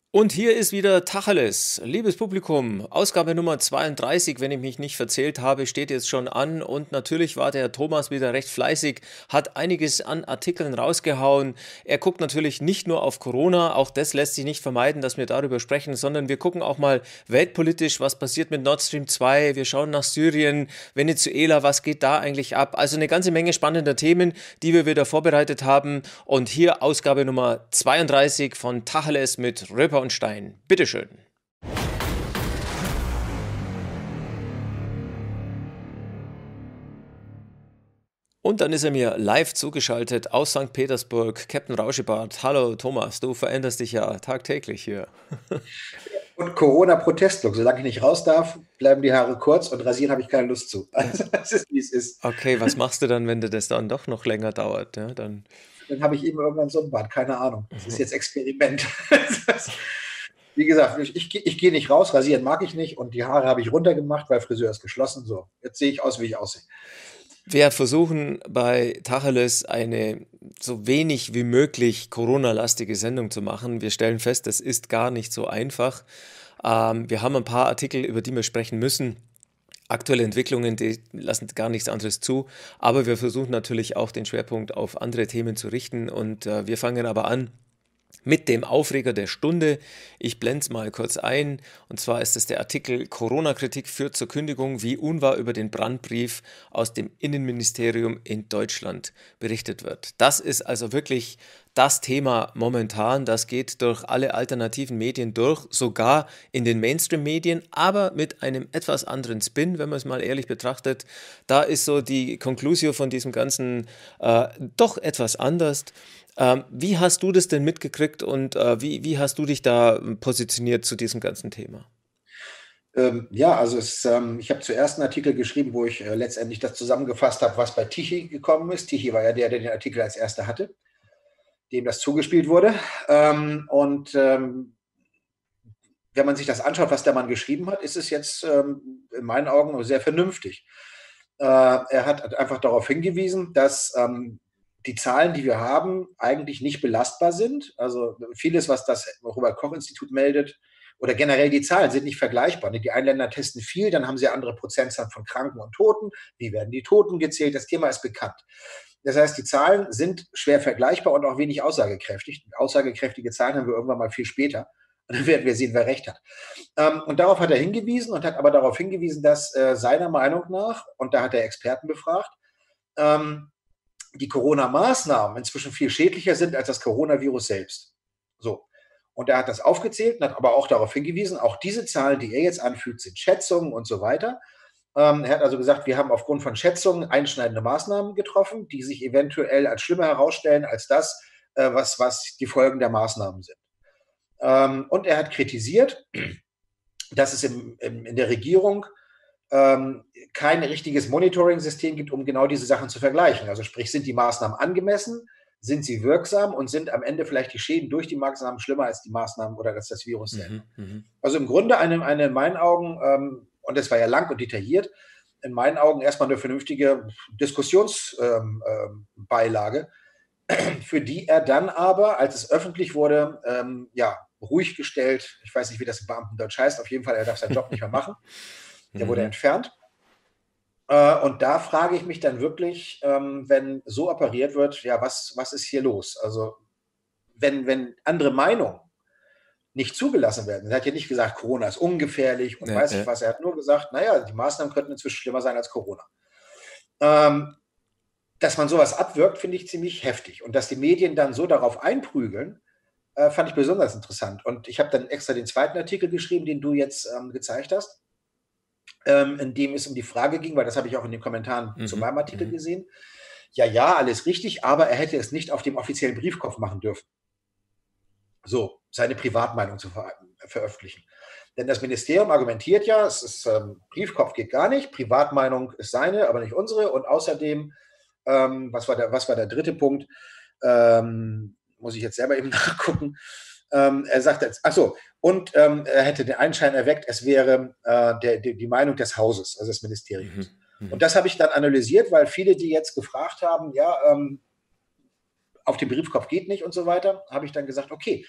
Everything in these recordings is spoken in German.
Und hier ist wieder Tacheles. Liebes Publikum, Ausgabe Nummer 32, wenn ich mich nicht verzählt habe, steht jetzt schon an. Und natürlich war der Thomas wieder recht fleißig, hat einiges an Artikeln rausgehauen. Er guckt natürlich nicht nur auf Corona, auch das lässt sich nicht vermeiden, dass wir darüber sprechen, sondern wir gucken auch mal weltpolitisch, was passiert mit Nord Stream 2. Wir schauen nach Syrien, Venezuela, was geht da eigentlich ab. Also eine ganze Menge spannender Themen, die wir wieder vorbereitet haben. Und hier Ausgabe Nummer 32 von Tacheles mit Röper und Stein. Bitteschön. Und dann ist er mir live zugeschaltet aus St. Petersburg, Captain Rauschebart. Hallo Thomas, du veränderst dich ja tagtäglich hier. Und Corona-Protestlook. Solange ich nicht raus darf, bleiben die Haare kurz und rasieren habe ich keine Lust zu. Also das ist, wie es ist. Okay, was machst du dann, wenn das dann doch noch länger dauert? Ja, dann. Dann habe ich eben irgendwann so ein Bart. Keine Ahnung. Das ist jetzt Experiment. Wie gesagt, ich gehe nicht raus. Rasieren mag ich nicht. Und die Haare habe ich runtergemacht, weil Friseur ist geschlossen. So, jetzt sehe ich aus, wie ich aussehe. Wir versuchen bei Tacheles eine so wenig wie möglich Corona-lastige Sendung zu machen. Wir stellen fest, das ist gar nicht so einfach. Wir haben ein paar Artikel, über die wir sprechen müssen. Aktuelle Entwicklungen, die lassen gar nichts anderes zu. Aber wir versuchen natürlich auch den Schwerpunkt auf andere Themen zu richten. Und wir fangen aber an mit dem Aufreger der Stunde. Ich blende es mal kurz ein. Und zwar ist es der Artikel Corona-Kritik führt zur Kündigung, wie unwahr über den Brandbrief aus dem Innenministerium in Deutschland berichtet wird. Das ist also wirklich das Thema momentan. Das geht durch alle alternativen Medien durch, sogar in den Mainstream-Medien, aber mit einem etwas anderen Spin, wenn man es mal ehrlich betrachtet. Da ist so die Conclusio von diesem Ganzen doch etwas anders. Wie hast du das denn mitgekriegt und wie hast du dich da positioniert zu diesem ganzen Thema? Ja, also ich habe zuerst einen Artikel geschrieben, wo ich letztendlich das zusammengefasst habe, was bei Tichy gekommen ist. Tichy war ja der den Artikel als erster hatte, dem das zugespielt wurde. Wenn man sich das anschaut, was der Mann geschrieben hat, ist es jetzt in meinen Augen sehr vernünftig. Er hat einfach darauf hingewiesen, dass die Zahlen, die wir haben, eigentlich nicht belastbar sind. Also vieles, was das Robert-Koch-Institut meldet, oder generell die Zahlen sind nicht vergleichbar. Die einen Länder testen viel, dann haben sie andere Prozentzahlen von Kranken und Toten. Wie werden die Toten gezählt? Das Thema ist bekannt. Das heißt, die Zahlen sind schwer vergleichbar und auch wenig aussagekräftig. Aussagekräftige Zahlen haben wir irgendwann mal viel später. Und dann werden wir sehen, wer recht hat. Und darauf hat er hingewiesen und hat aber darauf hingewiesen, dass seiner Meinung nach, und da hat er Experten befragt, die Corona-Maßnahmen inzwischen viel schädlicher sind als das Coronavirus selbst. So. Und er hat das aufgezählt und hat aber auch darauf hingewiesen, auch diese Zahlen, die er jetzt anfügt, sind Schätzungen und so weiter. Er hat also gesagt, wir haben aufgrund von Schätzungen einschneidende Maßnahmen getroffen, die sich eventuell als schlimmer herausstellen als das, was die Folgen der Maßnahmen sind. Und er hat kritisiert, dass es in der Regierung kein richtiges Monitoring-System gibt, um genau diese Sachen zu vergleichen. Also sprich, sind die Maßnahmen angemessen, sind sie wirksam und sind am Ende vielleicht die Schäden durch die Maßnahmen schlimmer als die Maßnahmen oder als das Virus selber. Also im Grunde eine in meinen Augen, und das war ja lang und detailliert, in meinen Augen erstmal eine vernünftige Diskussionsbeilage, für die er dann aber, als es öffentlich wurde, ruhig gestellt, ich weiß nicht, wie das im Beamtendeutsch heißt, auf jeden Fall, er darf seinen Job nicht mehr machen. Der wurde entfernt. Und da frage ich mich dann wirklich, wenn so operiert wird, ja, was ist hier los? Also, wenn andere Meinungen nicht zugelassen werden, er hat ja nicht gesagt, Corona ist ungefährlich und weiß ich was, er hat nur gesagt, naja, die Maßnahmen könnten inzwischen schlimmer sein als Corona. Dass man sowas abwirkt, finde ich ziemlich heftig. Und dass die Medien dann so darauf einprügeln, fand ich besonders interessant. Und ich habe dann extra den zweiten Artikel geschrieben, den du jetzt gezeigt hast, in dem es um die Frage ging, weil das habe ich auch in den Kommentaren zu meinem Artikel gesehen. Ja, alles richtig, aber er hätte es nicht auf dem offiziellen Briefkopf machen dürfen. So, seine Privatmeinung zu veröffentlichen. Denn das Ministerium argumentiert ja, Briefkopf geht gar nicht, Privatmeinung ist seine, aber nicht unsere. Und außerdem, was war der dritte Punkt? Muss ich jetzt selber eben nachgucken. Er sagt jetzt, er hätte den Einschein erweckt, es wäre die Meinung des Hauses, also des Ministeriums. Und das habe ich dann analysiert, weil viele, die jetzt gefragt haben, auf den Briefkopf geht nicht und so weiter, habe ich dann gesagt, okay,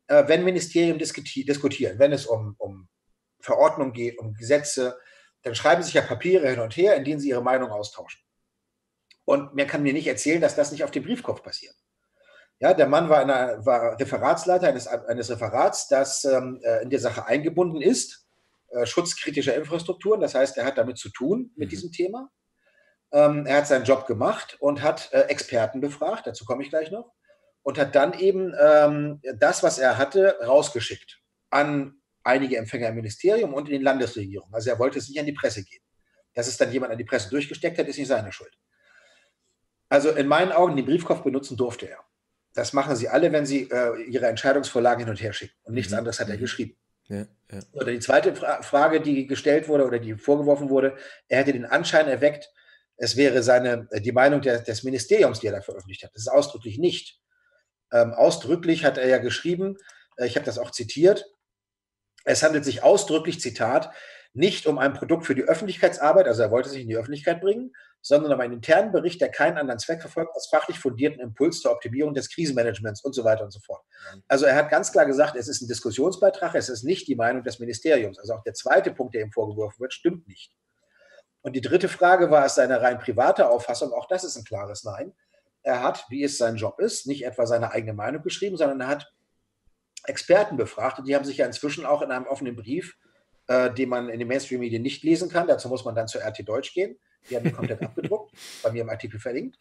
wenn Ministerien diskutieren, wenn es um Verordnungen geht, um Gesetze, dann schreiben sie sich ja Papiere hin und her, in denen sie ihre Meinung austauschen. Und man kann mir nicht erzählen, dass das nicht auf dem Briefkopf passiert. Ja, der Mann war Referatsleiter eines Referats, das in der Sache eingebunden ist, Schutz kritischer Infrastrukturen. Das heißt, er hat damit zu tun mit diesem Thema. Er hat seinen Job gemacht und hat Experten befragt, dazu komme ich gleich noch, und hat dann eben das, was er hatte, rausgeschickt an einige Empfänger im Ministerium und in den Landesregierungen. Also er wollte es nicht an die Presse geben. Dass es dann jemand an die Presse durchgesteckt hat, ist nicht seine Schuld. Also in meinen Augen, den Briefkopf benutzen durfte er. Das machen sie alle, wenn sie ihre Entscheidungsvorlagen hin und her schicken. Und nichts anderes hat er geschrieben. Ja, ja. Oder die zweite Frage, die gestellt wurde oder die vorgeworfen wurde, er hätte den Anschein erweckt, es wäre die Meinung des Ministeriums, die er da veröffentlicht hat. Das ist ausdrücklich nicht. Ausdrücklich hat er ja geschrieben, ich habe das auch zitiert, es handelt sich ausdrücklich, Zitat, nicht um ein Produkt für die Öffentlichkeitsarbeit, also er wollte sich in die Öffentlichkeit bringen, sondern um einen internen Bericht, der keinen anderen Zweck verfolgt, als fachlich fundierten Impuls zur Optimierung des Krisenmanagements und so weiter und so fort. Also er hat ganz klar gesagt, es ist ein Diskussionsbeitrag, es ist nicht die Meinung des Ministeriums. Also auch der zweite Punkt, der ihm vorgeworfen wird, stimmt nicht. Und die dritte Frage, war es seine rein private Auffassung? Auch das ist ein klares Nein. Er hat, wie es sein Job ist, nicht etwa seine eigene Meinung geschrieben, sondern er hat Experten befragt und die haben sich ja inzwischen auch in einem offenen Brief, den man in den Mainstream-Medien nicht lesen kann, dazu muss man dann zur RT Deutsch gehen, die haben die komplett abgedruckt, bei mir im Artikel verlinkt.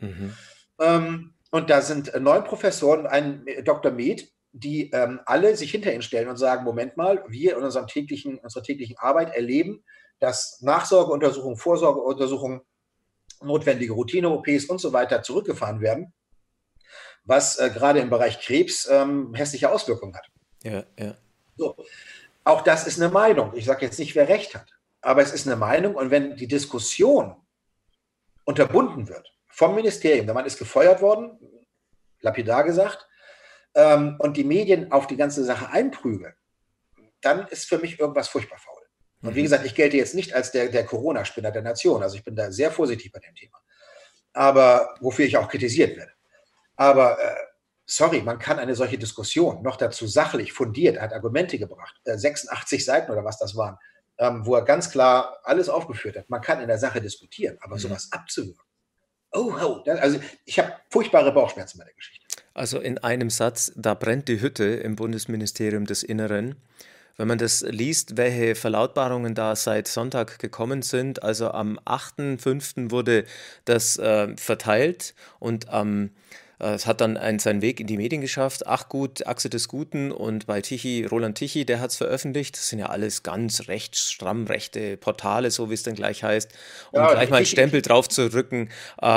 Und da sind 9 Professoren und ein Dr. Med, die alle sich hinter ihn stellen und sagen, Moment mal, wir in unserer täglichen Arbeit erleben, dass Nachsorgeuntersuchungen, Vorsorgeuntersuchungen, notwendige Routine-OPs und so weiter zurückgefahren werden, was gerade im Bereich Krebs hässliche Auswirkungen hat. Ja, ja. So. Auch das ist eine Meinung. Ich sage jetzt nicht, wer recht hat, aber es ist eine Meinung. Und wenn die Diskussion unterbunden wird vom Ministerium, der Mann ist gefeuert worden, lapidar gesagt, und die Medien auf die ganze Sache einprügeln, dann ist für mich irgendwas furchtbar faul. Und wie gesagt, ich gelte jetzt nicht als der Corona-Spinner der Nation. Also ich bin da sehr vorsichtig bei dem Thema. Aber wofür ich auch kritisiert werde. Aber sorry, man kann eine solche Diskussion noch dazu sachlich fundiert, er hat Argumente gebracht, 86 Seiten oder was das waren, wo er ganz klar alles aufgeführt hat. Man kann in der Sache diskutieren, aber sowas abzuwürgen. Also ich habe furchtbare Bauchschmerzen bei der Geschichte. Also in einem Satz, da brennt die Hütte im Bundesministerium des Inneren. Wenn man das liest, welche Verlautbarungen da seit Sonntag gekommen sind, also am 8.5. wurde das verteilt und es hat dann seinen Weg in die Medien geschafft. Ach gut, Achse des Guten und bei Roland Tichy, der hat es veröffentlicht. Das sind ja alles ganz stramm rechte Portale, so wie es dann gleich heißt, um Ja, gleich mal einen Stempel drauf zu rücken.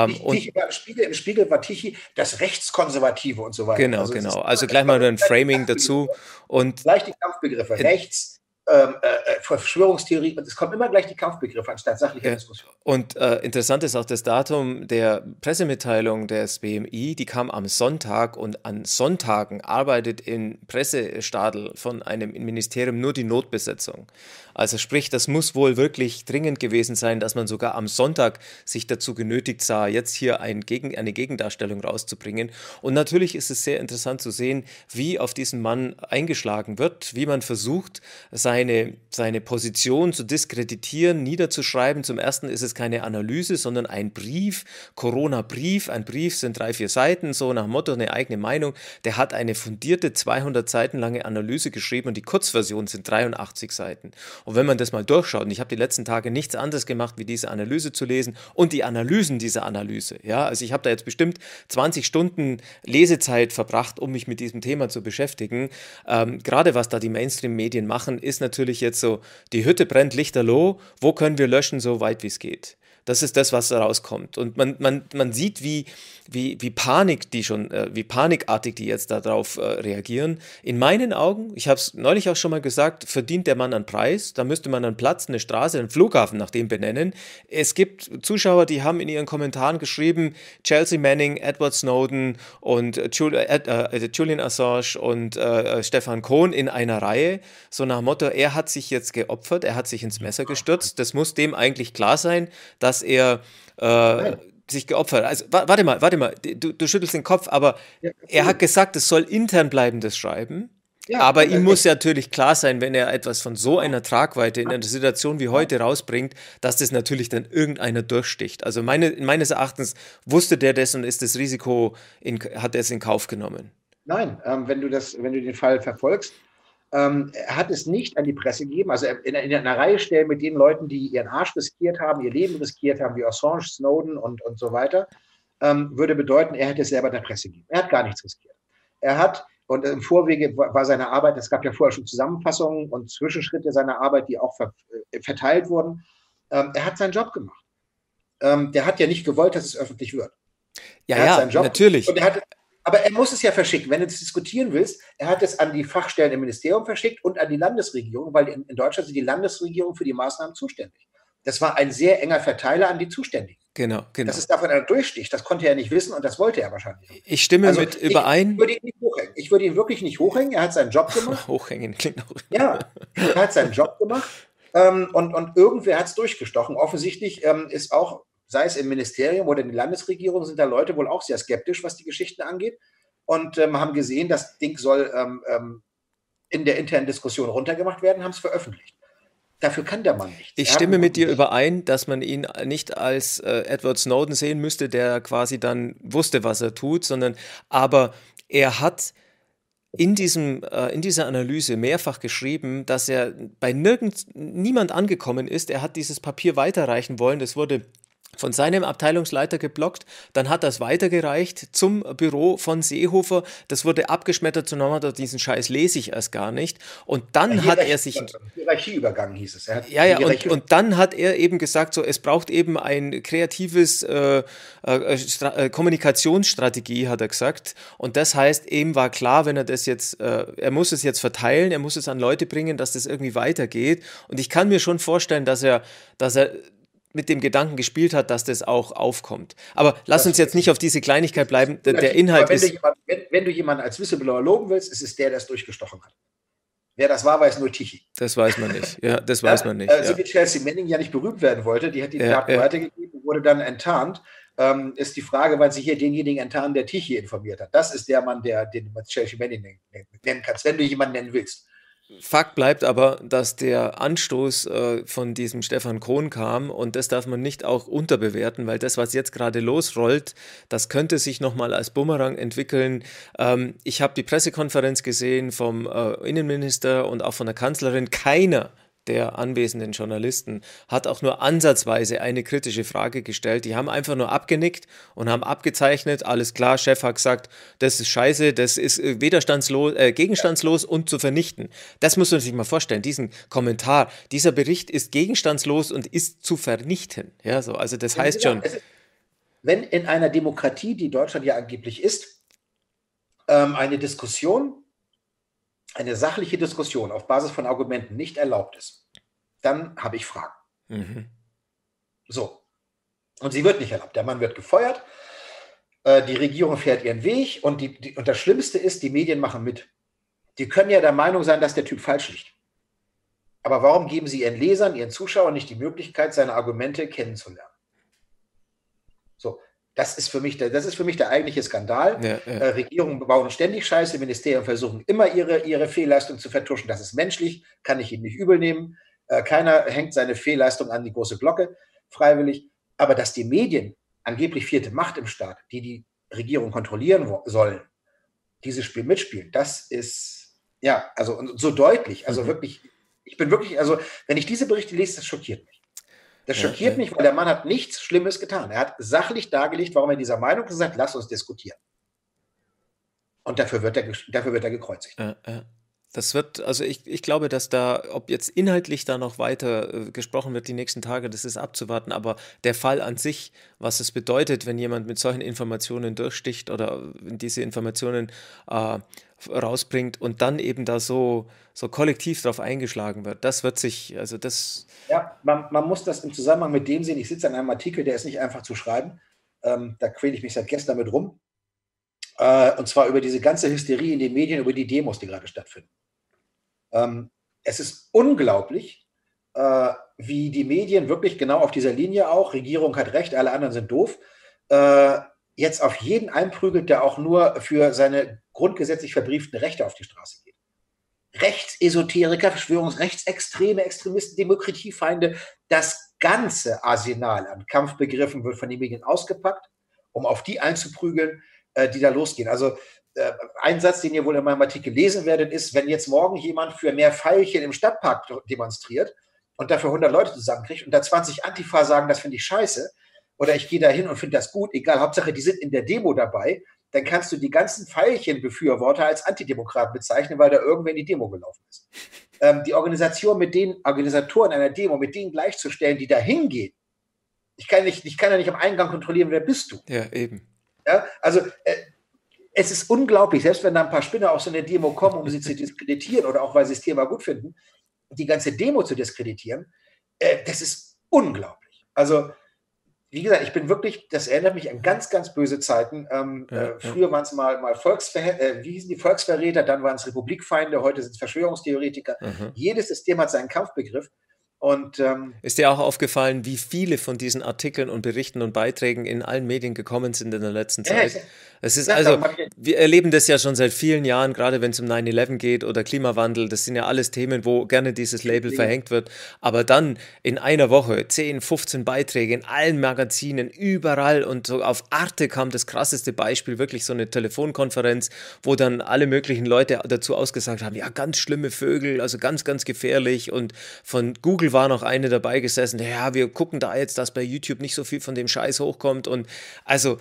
Im Spiegel war Tichy das Rechtskonservative und so weiter. Genau. Also gleich mal ein Framing dazu. Und gleich die Kampfbegriffe, Rechts, Verschwörungstheorie, es kommen immer gleich die Kampfbegriffe anstatt sachlicher Diskussion. Und interessant ist auch das Datum der Pressemitteilung des BMI, die kam am Sonntag und an Sonntagen arbeitet im Pressestadel von einem Ministerium nur die Notbesetzung. Also sprich, das muss wohl wirklich dringend gewesen sein, dass man sogar am Sonntag sich dazu genötigt sah, jetzt hier eine Gegendarstellung rauszubringen. Und natürlich ist es sehr interessant zu sehen, wie auf diesen Mann eingeschlagen wird, wie man versucht, seine Position zu diskreditieren, niederzuschreiben. Zum Ersten ist es keine Analyse, sondern ein Brief, Corona-Brief. Ein Brief sind 3-4 Seiten, so nach Motto eine eigene Meinung. Der hat eine fundierte 200 Seiten lange Analyse geschrieben und die Kurzversion sind 83 Seiten. Und wenn man das mal durchschaut, und ich habe die letzten Tage nichts anderes gemacht, wie diese Analyse zu lesen und die Analysen dieser Analyse. Ja, also ich habe da jetzt bestimmt 20 Stunden Lesezeit verbracht, um mich mit diesem Thema zu beschäftigen. Gerade was da die Mainstream-Medien machen, ist natürlich jetzt so, die Hütte brennt lichterloh, wo können wir löschen, so weit wie es geht. Das ist das, was da rauskommt. Und man sieht, wie panikartig die jetzt darauf reagieren. In meinen Augen, ich habe es neulich auch schon mal gesagt, verdient der Mann einen Preis. Da müsste man einen Platz, eine Straße, einen Flughafen nach dem benennen. Es gibt Zuschauer, die haben in ihren Kommentaren geschrieben, Chelsea Manning, Edward Snowden und Julian Assange und Stefan Cohn in einer Reihe. So nach dem Motto, er hat sich jetzt geopfert, er hat sich ins Messer gestürzt. Das muss dem eigentlich klar sein, dass er sich geopfert hat. Also, warte mal, du schüttelst den Kopf, aber er hat gesagt, es soll intern bleibendes Schreiben. Ja, Aber und ihm muss ja natürlich klar sein, wenn er etwas von so einer Tragweite in einer Situation wie heute rausbringt, dass das natürlich dann irgendeiner durchsticht. Also meines Erachtens wusste der das und ist das Risiko, hat er es in Kauf genommen. nein, wenn du den Fall verfolgst, er hat es nicht an die Presse gegeben, also in einer Reihe stellen mit den Leuten, die ihren Arsch riskiert haben, ihr Leben riskiert haben, wie Assange, Snowden und so weiter, würde bedeuten, er hätte es selber der Presse gegeben. Er hat gar nichts riskiert. Er hat, und im Vorwege war seine Arbeit, es gab ja vorher schon Zusammenfassungen und Zwischenschritte seiner Arbeit, die auch verteilt wurden. Er hat seinen Job gemacht. Der hat ja nicht gewollt, dass es öffentlich wird. Ja, Er hat ja, seinen Job natürlich. und aber er muss es ja verschicken. Wenn du das diskutieren willst, er hat es an die Fachstellen im Ministerium verschickt und an die Landesregierung, weil in Deutschland sind die Landesregierungen für die Maßnahmen zuständig. Das war ein sehr enger Verteiler an die Zuständigen. Genau, Dass genau. es davon einer durchsticht, das konnte er nicht wissen und das wollte er wahrscheinlich auch nicht. Ich stimme Also mit ich überein. würde ihn nicht hochhängen. Ich würde ihn wirklich nicht hochhängen. Er hat seinen Job gemacht. Hochhängen klingt auch. Ja, er hat seinen Job gemacht und irgendwer hat es durchgestochen. Offensichtlich ist auch, sei es im Ministerium oder in der Landesregierung, sind da Leute wohl auch sehr skeptisch, was die Geschichten angeht und haben gesehen, das Ding soll in der internen Diskussion runtergemacht werden, haben es veröffentlicht. Dafür kann der Mann nichts. Ich stimme mit dir überein, dass man ihn nicht als Edward Snowden sehen müsste, der quasi dann wusste, was er tut, aber er hat in dieser Analyse mehrfach geschrieben, dass er bei niemand angekommen ist. Er hat dieses Papier weiterreichen wollen. Das wurde von seinem Abteilungsleiter geblockt, dann hat er es weitergereicht zum Büro von Seehofer, das wurde abgeschmettert, zu Norma, diesen Scheiß lese ich erst gar nicht. Und dann hat er sich... Hierarchieübergang hieß es. Und dann hat er eben gesagt, so, es braucht eben ein kreatives Kommunikationsstrategie, hat er gesagt. Und das heißt, ihm war klar, wenn er das jetzt, er muss es jetzt verteilen, er muss es an Leute bringen, dass das irgendwie weitergeht. Und ich kann mir schon vorstellen, dass er mit dem Gedanken gespielt hat, dass das auch aufkommt. Aber lass uns jetzt nicht auf diese Kleinigkeit bleiben. Der Inhalt ist... Wenn du jemanden als Whistleblower loben willst, ist es der, der es durchgestochen hat. Wer das war, weiß nur Tichy. Das weiß man nicht. Ja, das weiß man nicht. So wie Chelsea Manning ja nicht berühmt werden wollte, die hat die Daten weitergegeben und wurde dann enttarnt. Ist die Frage, weil sie hier denjenigen enttarnen, der Tichy informiert hat. Das ist der Mann, den du Chelsea Manning nennen kannst, wenn du jemanden nennen willst. Fakt bleibt aber, dass der Anstoß von diesem Stefan Krohn kam und das darf man nicht auch unterbewerten, weil das, was jetzt gerade losrollt, das könnte sich nochmal als Bumerang entwickeln. Ich habe die Pressekonferenz gesehen vom Innenminister und auch von der Kanzlerin. Keiner der anwesenden Journalisten hat auch nur ansatzweise eine kritische Frage gestellt. Die haben einfach nur abgenickt und haben abgezeichnet, alles klar, Chef hat gesagt, das ist scheiße, das ist gegenstandslos und zu vernichten. Das muss man sich mal vorstellen, diesen Kommentar, dieser Bericht ist gegenstandslos und ist zu vernichten. Ja, so, also das heißt schon... Wenn in einer Demokratie, die Deutschland ja angeblich ist, eine Diskussion, eine sachliche Diskussion auf Basis von Argumenten nicht erlaubt ist, dann habe ich Fragen. Mhm. So. Und sie wird nicht erlaubt. Der Mann wird gefeuert, die Regierung fährt ihren Weg und das Schlimmste ist, die Medien machen mit. Die können ja der Meinung sein, dass der Typ falsch liegt. Aber warum geben sie ihren Lesern, ihren Zuschauern nicht die Möglichkeit, seine Argumente kennenzulernen? So. Das ist für mich der eigentliche Skandal. Ja. Regierungen bauen ständig Scheiße, Ministerien versuchen immer ihre Fehlleistung zu vertuschen. Das ist menschlich, kann ich ihnen nicht übel nehmen. Keiner hängt seine Fehlleistung an die große Glocke, freiwillig. Aber dass die Medien, angeblich vierte Macht im Staat, die Regierung kontrollieren sollen, dieses Spiel mitspielen, das ist, ja, also so deutlich. Also wirklich, wenn ich diese Berichte lese, das schockiert mich. Das schockiert mich, weil der Mann hat nichts Schlimmes getan. Er hat sachlich dargelegt, warum er dieser Meinung ist, sagt, lass uns diskutieren. Und dafür wird er gekreuzigt. Das wird, also ich glaube, dass da, ob jetzt inhaltlich da noch weiter gesprochen wird die nächsten Tage, das ist abzuwarten, aber der Fall an sich, was es bedeutet, wenn jemand mit solchen Informationen durchsticht oder diese Informationen rausbringt und dann eben da so kollektiv drauf eingeschlagen wird, das wird sich, also das... Ja, man muss das im Zusammenhang mit dem sehen, ich sitze an einem Artikel, der ist nicht einfach zu schreiben, da quäle ich mich seit gestern mit rum, und zwar über diese ganze Hysterie in den Medien, über die Demos, die gerade stattfinden. Es ist unglaublich, wie die Medien wirklich genau auf dieser Linie auch, Regierung hat recht, alle anderen sind doof, jetzt auf jeden einprügelt, der auch nur für seine grundgesetzlich verbrieften Rechte auf die Straße geht. Rechtsesoteriker, Verschwörungsrechtsextreme, Extremisten, Demokratiefeinde. Das ganze Arsenal an Kampfbegriffen wird von den Medien ausgepackt, um auf die einzuprügeln, die da losgehen. Also ein Satz, den ihr wohl in meinem Artikel lesen werdet, ist, wenn jetzt morgen jemand für mehr Veilchen im Stadtpark demonstriert und dafür 100 Leute zusammenkriegt und da 20 Antifa sagen, das finde ich scheiße, oder ich gehe da hin und finde das gut, egal, Hauptsache, die sind in der Demo dabei, dann kannst du die ganzen Veilchenbefürworter als Antidemokraten bezeichnen, weil da irgendwer in die Demo gelaufen ist. Die Organisation mit den Organisatoren einer Demo, mit denen gleichzustellen, die da hingehen, ich kann ja nicht am Eingang kontrollieren, wer bist du? Ja, eben. Ja, also es ist unglaublich, selbst wenn da ein paar Spinner auf so eine Demo kommen, um sie zu diskreditieren oder auch, weil sie das Thema gut finden, die ganze Demo zu diskreditieren, das ist unglaublich. Also wie gesagt, das erinnert mich an ganz, ganz böse Zeiten. Früher waren es mal wie hießen die Volksverräter, dann waren es Republikfeinde, heute sind es Verschwörungstheoretiker. Jedes System hat seinen Kampfbegriff. Und ist dir auch aufgefallen, wie viele von diesen Artikeln und Berichten und Beiträgen in allen Medien gekommen sind in der letzten Zeit? Es ist also, wir erleben das ja schon seit vielen Jahren, gerade wenn es um 9/11 geht oder Klimawandel. Das sind ja alles Themen, wo gerne dieses Label verhängt wird. Aber dann in einer Woche 10, 15 Beiträge in allen Magazinen, überall, und so auf Arte kam das krasseste Beispiel, wirklich so eine Telefonkonferenz, wo dann alle möglichen Leute dazu ausgesagt haben, ja, ganz schlimme Vögel, also ganz, ganz gefährlich. Und von Google war noch eine dabei gesessen, ja, wir gucken da jetzt, dass bei YouTube nicht so viel von dem Scheiß hochkommt. Und also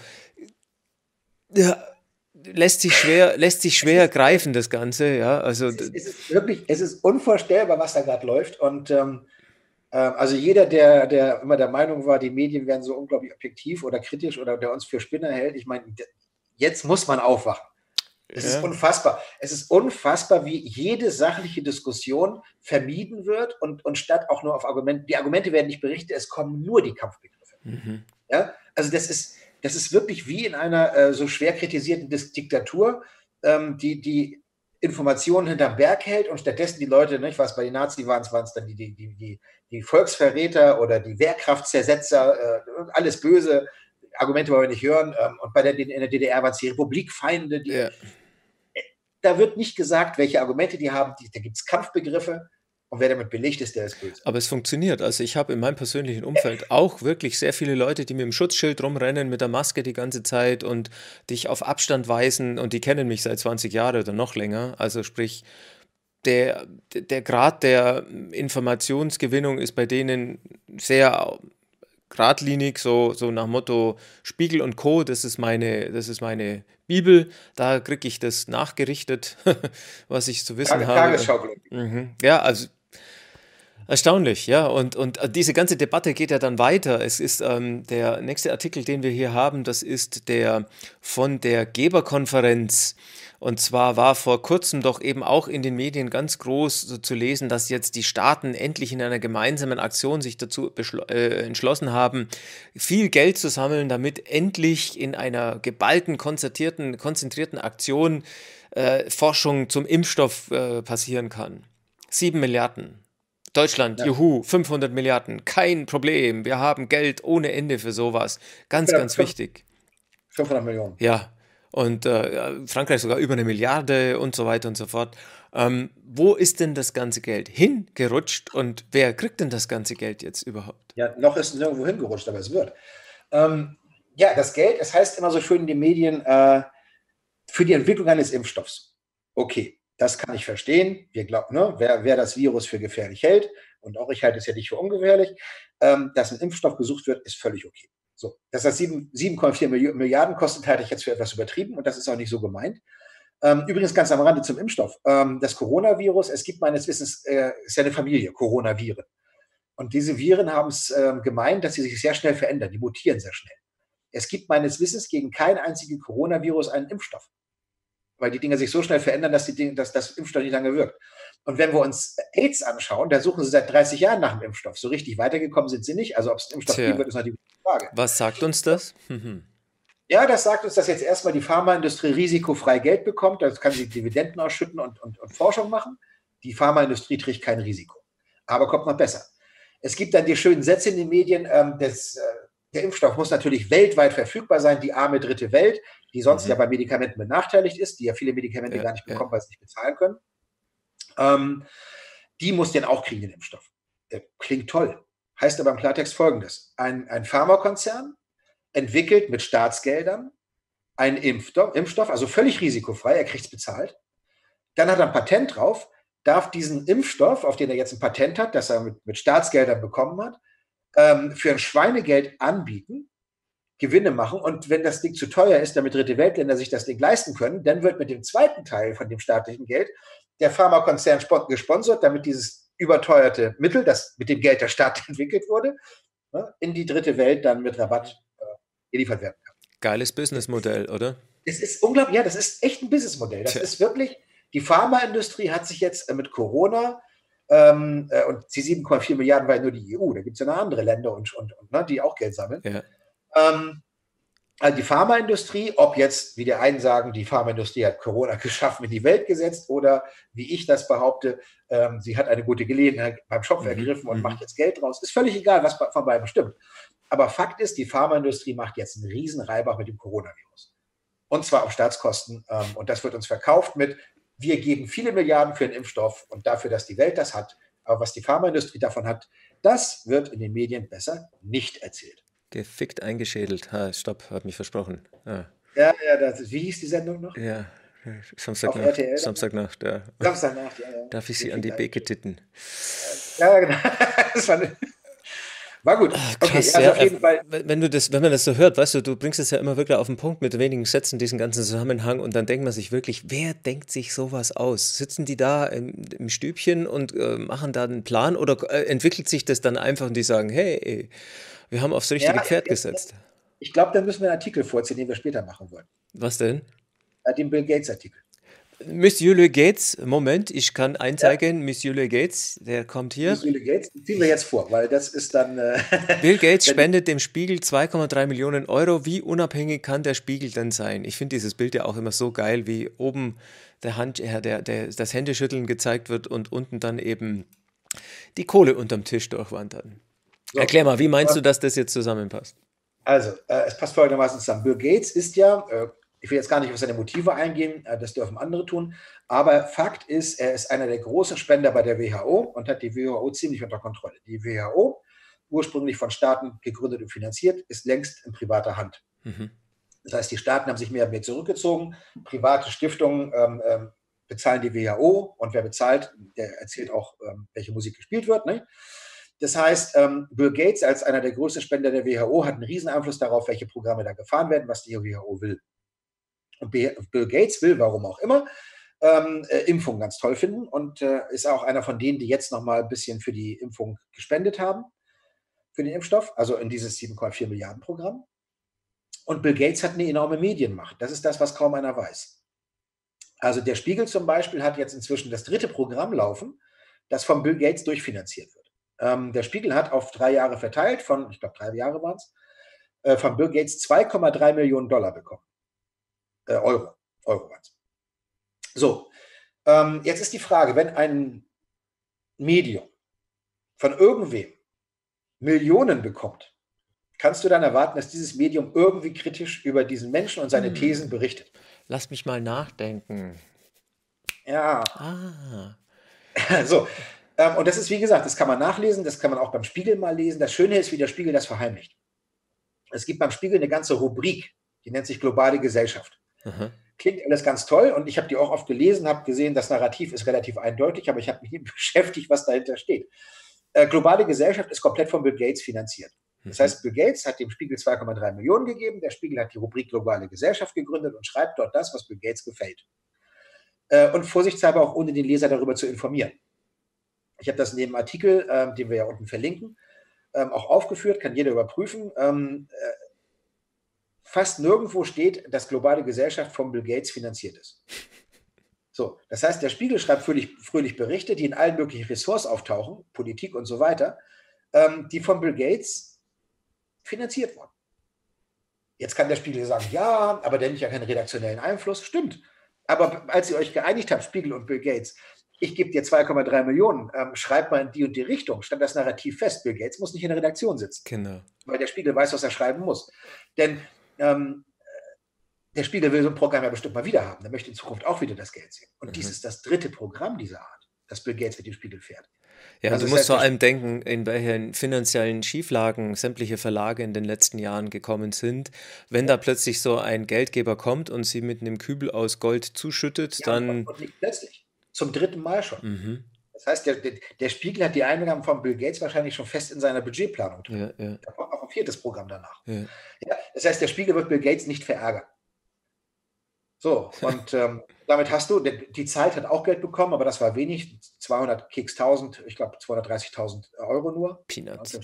ja, lässt sich schwer greifen, das Ganze, ja. Also es ist unvorstellbar, was da gerade läuft. Und also jeder, der immer der Meinung war, die Medien wären so unglaublich objektiv oder kritisch oder der uns für Spinner hält, ich meine, jetzt muss man aufwachen. Es ist unfassbar. Es ist unfassbar, wie jede sachliche Diskussion vermieden wird und statt auch nur auf Argumente, die Argumente werden nicht berichtet, es kommen nur die Kampfbegriffe. Ja? Also das ist wirklich wie in einer so schwer kritisierten Diktatur, die Informationen hinterm Berg hält und stattdessen die Leute, nicht, was bei den Nazis waren es dann die Volksverräter oder die Wehrkraftzersetzer, alles böse, Argumente wollen wir nicht hören. Und in der DDR waren es die Republikfeinde. Da wird nicht gesagt, welche Argumente die haben. Da gibt es Kampfbegriffe. Und wer damit belegt ist, der ist böse. Aber es funktioniert. Also ich habe in meinem persönlichen Umfeld auch wirklich sehr viele Leute, die mit dem Schutzschild rumrennen, mit der Maske die ganze Zeit und dich auf Abstand weisen. Und die kennen mich seit 20 Jahren oder noch länger. Also sprich, der Grad der Informationsgewinnung ist bei denen sehr geradlinig, so nach Motto Spiegel und Co., das ist meine Bibel, da kriege ich das nachgerichtet, was ich zu wissen habe. Tagesschau. Ja, also erstaunlich, ja, und diese ganze Debatte geht ja dann weiter. Es ist der nächste Artikel, den wir hier haben, das ist der von der Geberkonferenz. Und zwar war vor kurzem doch eben auch in den Medien ganz groß so zu lesen, dass jetzt die Staaten endlich in einer gemeinsamen Aktion sich dazu entschlossen haben, viel Geld zu sammeln, damit endlich in einer geballten, konzentrierten Aktion Forschung zum Impfstoff passieren kann. 7 Milliarden. Deutschland, ja. Juhu, 500 Milliarden, kein Problem. Wir haben Geld ohne Ende für sowas. Ganz wichtig. 500 Millionen. Ja. Und Frankreich sogar über 1 Milliarde und so weiter und so fort. Wo ist denn das ganze Geld hingerutscht und wer kriegt denn das ganze Geld jetzt überhaupt? Ja, noch ist es nirgendwo hingerutscht, aber es wird. Ja, das Geld, es heißt immer so schön in den Medien, für die Entwicklung eines Impfstoffs. Okay, das kann ich verstehen. Wir glauben, ne, wer das Virus für gefährlich hält, und auch ich halte es ja nicht für ungefährlich, dass ein Impfstoff gesucht wird, ist völlig okay. So, dass das 7,4 Milliarden kostet, halte ich jetzt für etwas übertrieben und das ist auch nicht so gemeint. Übrigens ganz am Rande zum Impfstoff. Das Coronavirus, es gibt meines Wissens, ist ja eine Familie, Coronaviren. Und diese Viren haben es gemeint, dass sie sich sehr schnell verändern, die mutieren sehr schnell. Es gibt meines Wissens gegen kein einziges Coronavirus einen Impfstoff, weil die Dinger sich so schnell verändern, dass das Impfstoff nicht lange wirkt. Und wenn wir uns AIDS anschauen, da suchen sie seit 30 Jahren nach einem Impfstoff. So richtig weitergekommen sind sie nicht. Also ob es einen Impfstoff geben wird, ist natürlich die Frage. Was sagt uns das? Ja, das sagt uns, dass jetzt erstmal die Pharmaindustrie risikofrei Geld bekommt. Das kann sie Dividenden ausschütten und Forschung machen. Die Pharmaindustrie trägt kein Risiko. Aber kommt noch besser. Es gibt dann die schönen Sätze in den Medien, der Impfstoff muss natürlich weltweit verfügbar sein, die arme dritte Welt, die sonst ja bei Medikamenten benachteiligt ist, die ja viele Medikamente gar nicht bekommen, weil sie nicht bezahlen können. Ähm, Die muss den auch kriegen, den Impfstoff. Klingt toll. Heißt aber im Klartext Folgendes. Ein Pharmakonzern entwickelt mit Staatsgeldern einen Impfstoff, also völlig risikofrei, er kriegt es bezahlt. Dann hat er ein Patent drauf, darf diesen Impfstoff, auf den er jetzt ein Patent hat, das er mit Staatsgeldern bekommen hat, für ein Schweinegeld anbieten, Gewinne machen. Und wenn das Ding zu teuer ist, damit dritte Weltländer sich das Ding leisten können, dann wird mit dem zweiten Teil von dem staatlichen Geld der Pharmakonzern gesponsert, damit dieses überteuerte Mittel, das mit dem Geld der Staat entwickelt wurde, in die dritte Welt dann mit Rabatt geliefert werden kann. Geiles Businessmodell, oder? Das ist unglaublich, ja, das ist echt ein Businessmodell. Das Tja. ist wirklich, die Pharmaindustrie hat sich jetzt mit Corona und die 7,4 Milliarden war ja nur die EU, da gibt es ja noch andere Länder und ne, die auch Geld sammeln. Ja. Also die Pharmaindustrie, ob jetzt, wie die einen sagen, die Pharmaindustrie hat Corona geschaffen, in die Welt gesetzt, oder wie ich das behaupte, sie hat eine gute Gelegenheit beim Schopf ergriffen und macht jetzt Geld draus. Ist völlig egal, was von beiden stimmt. Aber Fakt ist, die Pharmaindustrie macht jetzt einen riesen Reibach mit dem Coronavirus. Und zwar auf Staatskosten. Und das wird uns verkauft mit, wir geben viele Milliarden für einen Impfstoff und dafür, dass die Welt das hat. Aber was die Pharmaindustrie davon hat, das wird in den Medien besser nicht erzählt. Gefickt eingeschädelt. Ha, stopp, hab mich versprochen. Ah. Ja, wie hieß die Sendung noch? Ja, Auf Samstagnacht. RTL? Samstagnacht, ja. Samstagnacht, ja. Darf ich Sie an die Beke titten? Ja, genau. Das war gut. Okay, Krass, also ja. auf jeden Fall. Wenn man das so hört, weißt du, du bringst es ja immer wirklich auf den Punkt mit wenigen Sätzen, diesen ganzen Zusammenhang, und dann denkt man sich wirklich, wer denkt sich sowas aus? Sitzen die da im Stübchen und machen da einen Plan, oder entwickelt sich das dann einfach und die sagen, hey, wir haben aufs richtige Ja, Pferd gesetzt? ich glaube, da müssen wir einen Artikel vorziehen, den wir später machen wollen. Was denn? Den Bill Gates-Artikel. Monsieur Le Gates, Moment, ich kann Ja, einzeigen, Monsieur Le Gates, der kommt hier. Bill Gates, den ziehen wir jetzt vor, weil das ist dann. Bill Gates wenn, spendet dem Spiegel 2,3 Millionen Euro. Wie unabhängig kann der Spiegel denn sein? Ich finde dieses Bild ja auch immer so geil, wie oben das Händeschütteln gezeigt wird und unten dann eben die Kohle unterm Tisch durchwandern. so, Erklär mal, wie meinst du, dass das jetzt zusammenpasst? also, es passt folgendermaßen zusammen. Bill Gates ist ja, ich will jetzt gar nicht auf seine Motive eingehen, das dürfen andere tun, aber Fakt ist, er ist einer der großen Spender bei der WHO und hat die WHO ziemlich unter Kontrolle. Die WHO, ursprünglich von Staaten gegründet und finanziert, ist längst in privater Hand. Mhm. Das heißt, die Staaten haben sich mehr und mehr zurückgezogen, private Stiftungen bezahlen die WHO, und wer bezahlt, der erzählt auch, welche Musik gespielt wird. Ne? Das heißt, Bill Gates als einer der größten Spender der WHO hat einen riesen Einfluss darauf, welche Programme da gefahren werden, was die WHO will. Und Bill Gates will, warum auch immer, Impfung ganz toll finden und ist auch einer von denen, die jetzt nochmal ein bisschen für die Impfung gespendet haben, für den Impfstoff, also in dieses 7,4 Milliarden Programm. Und Bill Gates hat eine enorme Medienmacht. Das ist das, was kaum einer weiß. Also der Spiegel zum Beispiel hat jetzt inzwischen das dritte Programm laufen, das von Bill Gates durchfinanziert wird. Der Spiegel hat auf 3 Jahre verteilt, ich glaube 3 Jahre waren es, von Bill Gates 2,3 Millionen Dollar bekommen. Euro waren es. So, jetzt ist die Frage, wenn ein Medium von irgendwem Millionen bekommt, kannst du dann erwarten, dass dieses Medium irgendwie kritisch über diesen Menschen und seine Thesen berichtet? Lass mich mal nachdenken. Ja. Ah. So. Und das ist, wie gesagt, das kann man nachlesen, das kann man auch beim Spiegel mal lesen. Das Schöne ist, wie der Spiegel das verheimlicht. Es gibt beim Spiegel eine ganze Rubrik, die nennt sich globale Gesellschaft. Aha. Klingt alles ganz toll und ich habe die auch oft gelesen, habe gesehen, das Narrativ ist relativ eindeutig, aber ich habe mich nie beschäftigt, was dahinter steht. Globale Gesellschaft ist komplett von Bill Gates finanziert. Das heißt, Bill Gates hat dem Spiegel 2,3 Millionen gegeben, der Spiegel hat die Rubrik globale Gesellschaft gegründet und schreibt dort das, was Bill Gates gefällt. Und vorsichtshalber auch ohne den Leser darüber zu informieren. Ich habe das neben dem Artikel, den wir ja unten verlinken, auch aufgeführt, kann jeder überprüfen. Fast nirgendwo steht, dass globale Gesellschaft von Bill Gates finanziert ist. So, das heißt, der Spiegel schreibt fröhlich Berichte, die in allen möglichen Ressorts auftauchen, Politik und so weiter, die von Bill Gates finanziert wurden. Jetzt kann der Spiegel sagen, ja, aber der hat ja keinen redaktionellen Einfluss. Stimmt. Aber als ihr euch geeinigt habt, Spiegel und Bill Gates, ich gebe dir 2,3 Millionen, schreib mal in die und die Richtung, stand das Narrativ fest. Bill Gates muss nicht in der Redaktion sitzen. Genau. Weil der Spiegel weiß, was er schreiben muss. Denn der Spiegel will so ein Programm ja bestimmt mal wieder haben. Der möchte in Zukunft auch wieder das Geld sehen. Und dies ist das dritte Programm dieser Art. dass Bill Gates mit dem Spiegel fährt. Ja, und Also du das musst heißt, vor allem denken, in welchen finanziellen Schieflagen sämtliche Verlage in den letzten Jahren gekommen sind. Wenn da plötzlich so ein Geldgeber kommt und sie mit einem Kübel aus Gold zuschüttet, ja, dann, und nicht plötzlich, zum dritten Mal schon. mhm, Das heißt, der Spiegel hat die Einnahmen von Bill Gates wahrscheinlich schon fest in seiner Budgetplanung drin. ja, ja, Da kommt noch ein viertes Programm danach. ja. Ja, das heißt, der Spiegel wird Bill Gates nicht verärgern. So, und damit hast du, die Zeit hat auch Geld bekommen, aber das war wenig, 200 Keks 1000, ich glaube 230.000 Euro nur. Peanuts.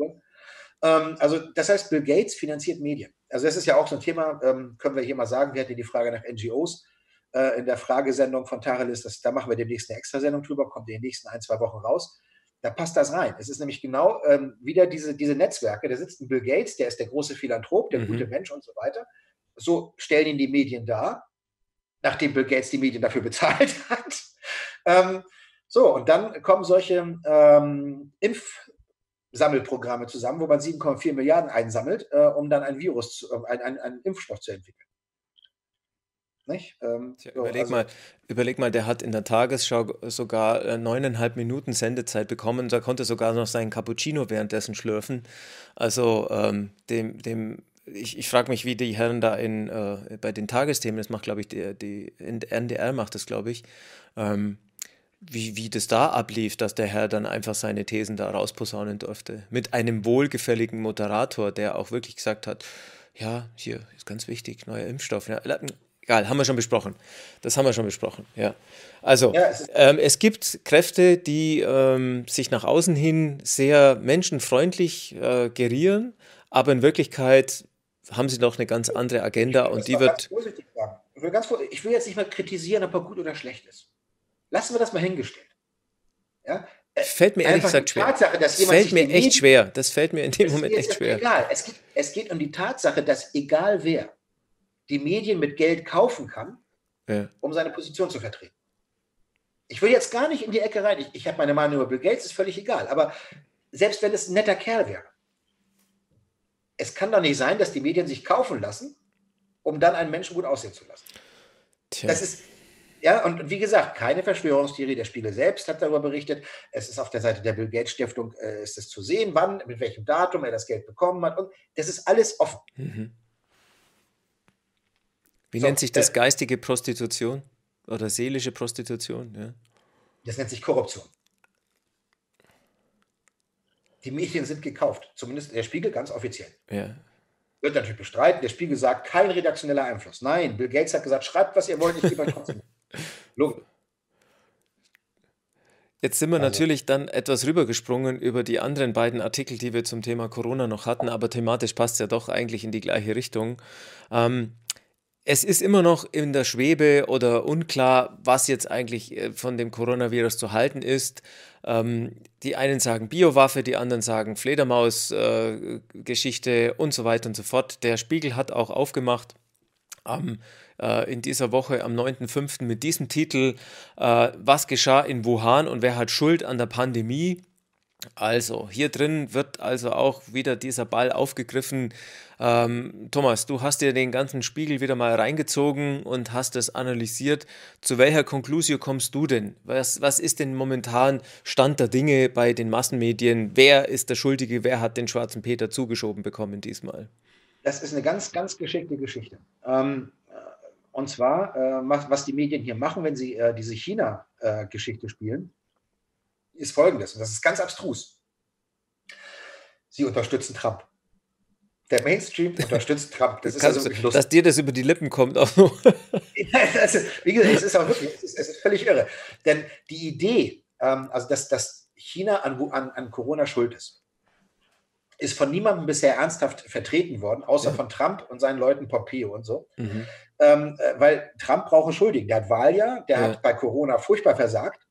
Also das heißt, Bill Gates finanziert Medien. Also das ist ja auch so ein Thema, können wir hier mal sagen, wir hatten die Frage nach NGOs in der Fragesendung von Tacheles, da machen wir demnächst eine Extrasendung drüber, kommt in den nächsten 1, 2 Wochen raus. Da passt das rein. Es ist nämlich genau wieder diese Netzwerke, da sitzt ein Bill Gates, der ist der große Philanthrop, der gute Mensch und so weiter. So stellen ihn die Medien dar, nachdem Bill Gates die Medien dafür bezahlt hat. So, und dann kommen solche Impfsammelprogramme zusammen, wo man 7,4 Milliarden einsammelt, um dann ein Virus, einen Impfstoff zu entwickeln. Nicht? Tja, So, also, überleg mal, der hat in der Tagesschau sogar 9,5 Minuten Sendezeit bekommen. Da konnte sogar noch seinen Cappuccino währenddessen schlürfen. Also ich frage mich, wie die Herren da bei den Tagesthemen, das macht, glaube ich, die NDR macht das, glaube ich, wie das da ablief, dass der Herr dann einfach seine Thesen da rausposaunen durfte. Mit einem wohlgefälligen Moderator, der auch wirklich gesagt hat, ja, hier ist ganz wichtig, neuer Impfstoff. Ja, egal, haben wir schon besprochen. Das haben wir schon besprochen, ja. Also, ja, es gibt Kräfte, die sich nach außen hin sehr menschenfreundlich gerieren, aber in Wirklichkeit haben sie noch eine ganz andere Agenda und die wird... vorsichtig sagen. Ich will jetzt nicht mal kritisieren, ob er gut oder schlecht ist. Lassen wir das mal hingestellt. Ja? Fällt mir ehrlich Einfach die gesagt schwer. Tatsache, dass Das jemand fällt sich mir die echt Medien, schwer. Das fällt mir in dem Moment ist echt schwer. egal. Es geht um die Tatsache, dass egal wer die Medien mit Geld kaufen kann, Ja. um seine Position zu vertreten. Ich will jetzt gar nicht in die Ecke rein. Ich habe meine Meinung über Bill Gates, ist völlig egal. Aber selbst wenn es ein netter Kerl wäre, es kann doch nicht sein, dass die Medien sich kaufen lassen, um dann einen Menschen gut aussehen zu lassen. Tja. Das ist, ja, und wie gesagt, keine Verschwörungstheorie. Der Spiegel selbst hat darüber berichtet. Es ist auf der Seite der Bill Gates Stiftung, ist es zu sehen, wann, mit welchem Datum er das Geld bekommen hat. Und das ist alles offen. Wie So, nennt sich das, geistige Prostitution oder seelische Prostitution? Ja. das nennt sich Korruption. Die Medien sind gekauft, zumindest der Spiegel ganz offiziell. Ja. Wird natürlich bestreiten. Der Spiegel sagt, kein redaktioneller Einfluss. Nein, Bill Gates hat gesagt, schreibt, was ihr wollt, ich gebe euch trotzdem. Logisch. Jetzt sind wir Also. natürlich dann etwas rübergesprungen über die anderen beiden Artikel, die wir zum Thema Corona noch hatten, aber thematisch passt es ja doch eigentlich in die gleiche Richtung. Es ist immer noch in der Schwebe oder unklar, was jetzt eigentlich von dem Coronavirus zu halten ist. Die einen sagen Biowaffe, die anderen sagen Fledermaus-Geschichte und so weiter und so fort. Der Spiegel hat auch aufgemacht in dieser Woche am 9.5. mit diesem Titel Was geschah in Wuhan und wer hat Schuld an der Pandemie? Also, hier drin wird also auch wieder dieser Ball aufgegriffen. Thomas, du hast dir den ganzen Spiegel wieder mal reingezogen und hast es analysiert. Zu welcher Konklusion kommst du denn? Was ist denn momentan Stand der Dinge bei den Massenmedien? Wer ist der Schuldige? Wer hat den schwarzen Peter zugeschoben bekommen diesmal? Das ist eine ganz, ganz geschickte Geschichte. Und zwar, was die Medien hier machen, wenn sie diese China-Geschichte spielen, ist Folgendes, und das ist ganz abstrus. Sie unterstützen Trump. Der Mainstream unterstützt Trump. Das ist also wirklich lustig. Dass dir das über die Lippen kommt auch noch. Wie gesagt, es ist auch wirklich, es ist völlig irre. Denn die Idee, also dass China an Corona schuld ist von niemandem bisher ernsthaft vertreten worden, außer von Trump und seinen Leuten Pompeo und so. Weil Trump braucht einen Schuldigen. Der hat Wahljahr, der hat bei Corona furchtbar versagt.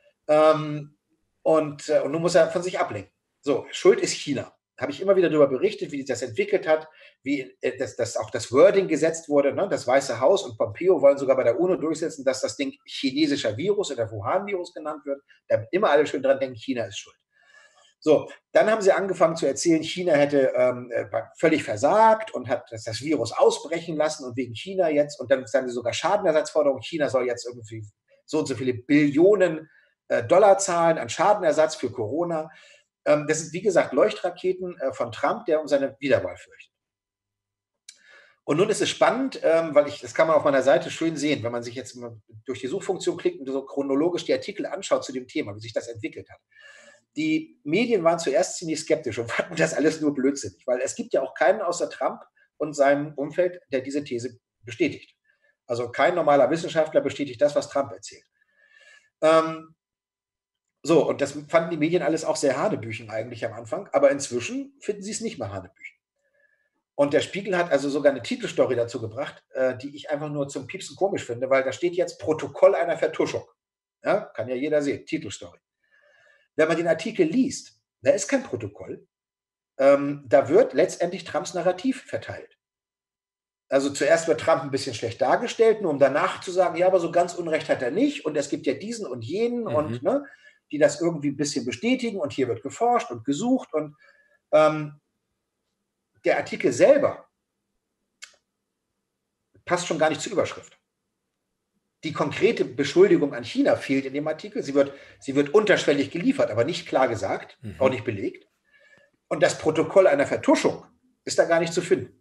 Und nun muss er von sich ablenken. So, Schuld ist China. Habe ich immer wieder darüber berichtet, wie sich das entwickelt hat, wie das auch das Wording gesetzt wurde. Ne? Das Weiße Haus und Pompeo wollen sogar bei der UNO durchsetzen, dass das Ding chinesischer Virus oder Wuhan-Virus genannt wird, damit immer alle schön dran denken, China ist schuld. So, dann haben sie angefangen zu erzählen, China hätte völlig versagt und hat das Virus ausbrechen lassen und wegen China jetzt, und dann sagen sie sogar Schadenersatzforderungen, China soll jetzt irgendwie so und so viele Billionen Dollarzahlen an Schadenersatz für Corona. Das sind, wie gesagt, Leuchtraketen von Trump, der um seine Wiederwahl fürchtet. Und nun ist es spannend, weil das kann man auf meiner Seite schön sehen, wenn man sich jetzt durch die Suchfunktion klickt und so chronologisch die Artikel anschaut zu dem Thema, wie sich das entwickelt hat. Die Medien waren zuerst ziemlich skeptisch und fanden das alles nur blödsinnig, weil es gibt ja auch keinen außer Trump und seinem Umfeld, der diese These bestätigt. Also kein normaler Wissenschaftler bestätigt das, was Trump erzählt. Und das fanden die Medien alles auch sehr hanebüchen eigentlich am Anfang, aber inzwischen finden sie es nicht mehr hanebüchen. Und der Spiegel hat also sogar eine Titelstory dazu gebracht, die ich einfach nur zum Piepsen komisch finde, weil da steht jetzt Protokoll einer Vertuschung. Ja, kann ja jeder sehen, Titelstory. Wenn man den Artikel liest, da ist kein Protokoll, da wird letztendlich Trumps Narrativ verteilt. Also zuerst wird Trump ein bisschen schlecht dargestellt, nur um danach zu sagen, ja, aber so ganz Unrecht hat er nicht und es gibt ja diesen und jenen und die das irgendwie ein bisschen bestätigen und hier wird geforscht und gesucht und der Artikel selber passt schon gar nicht zur Überschrift. Die konkrete Beschuldigung an China fehlt in dem Artikel. Sie wird unterschwellig geliefert, aber nicht klar gesagt, auch nicht belegt. Und das Protokoll einer Vertuschung ist da gar nicht zu finden.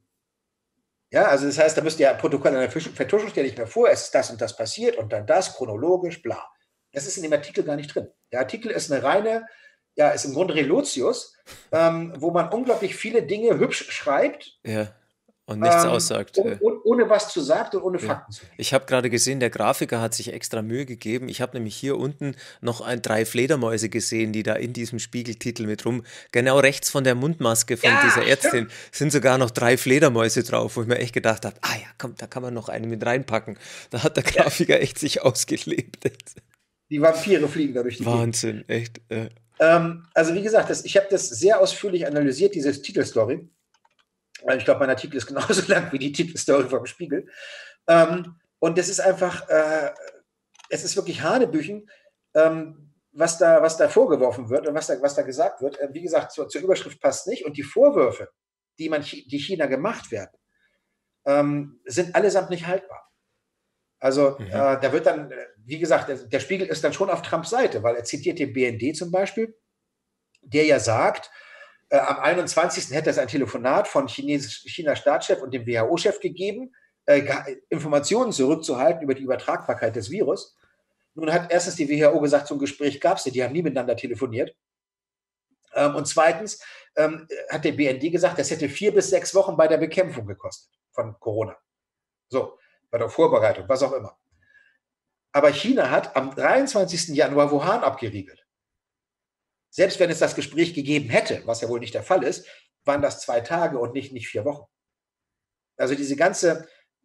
Ja, also das heißt, da müsste ja ein Protokoll einer Vertuschung, stelle ich mir vor, es ist das und das passiert und dann das, chronologisch, bla. Das ist in dem Artikel gar nicht drin. Der Artikel ist eine reine, ist im Grunde Relotius, wo man unglaublich viele Dinge hübsch schreibt. Ja. Und nichts aussagt. Ohne was zu sagen und ohne Fakten zu geben. Ich habe gerade gesehen, der Grafiker hat sich extra Mühe gegeben. Ich habe nämlich hier unten noch 3 Fledermäuse gesehen, die da in diesem Spiegeltitel mit rum, genau rechts von der Mundmaske von dieser Ärztin, sind sogar noch 3 Fledermäuse drauf, wo ich mir echt gedacht habe, ja, komm, da kann man noch eine mit reinpacken. Da hat der Grafiker echt sich ausgelebt. Die Vampire fliegen da durch die Wahnsinn, echt. Also wie gesagt, ich habe das sehr ausführlich analysiert, diese Titelstory. Ich glaube, mein Artikel ist genauso lang wie die Titelstory vom Spiegel. Und das ist einfach, es ist wirklich Hanebüchen, was da vorgeworfen wird und was da gesagt wird. Wie gesagt, zur Überschrift passt nicht. Und die Vorwürfe, die China gemacht werden, sind allesamt nicht haltbar. Also da wird dann, wie gesagt, der Spiegel ist dann schon auf Trumps Seite, weil er zitiert den BND zum Beispiel, der ja sagt, am 21. hätte es ein Telefonat von Chinas Staatschef und dem WHO-Chef gegeben, Informationen zurückzuhalten über die Übertragbarkeit des Virus. Nun hat erstens die WHO gesagt, so ein Gespräch gab es nicht, die haben nie miteinander telefoniert. Und zweitens hat der BND gesagt, das hätte 4 bis 6 Wochen bei der Bekämpfung gekostet von Corona. So, bei der Vorbereitung, was auch immer. Aber China hat am 23. Januar Wuhan abgeriegelt. Selbst wenn es das Gespräch gegeben hätte, was ja wohl nicht der Fall ist, waren das 2 Tage und nicht 4 Wochen. Also die ganzen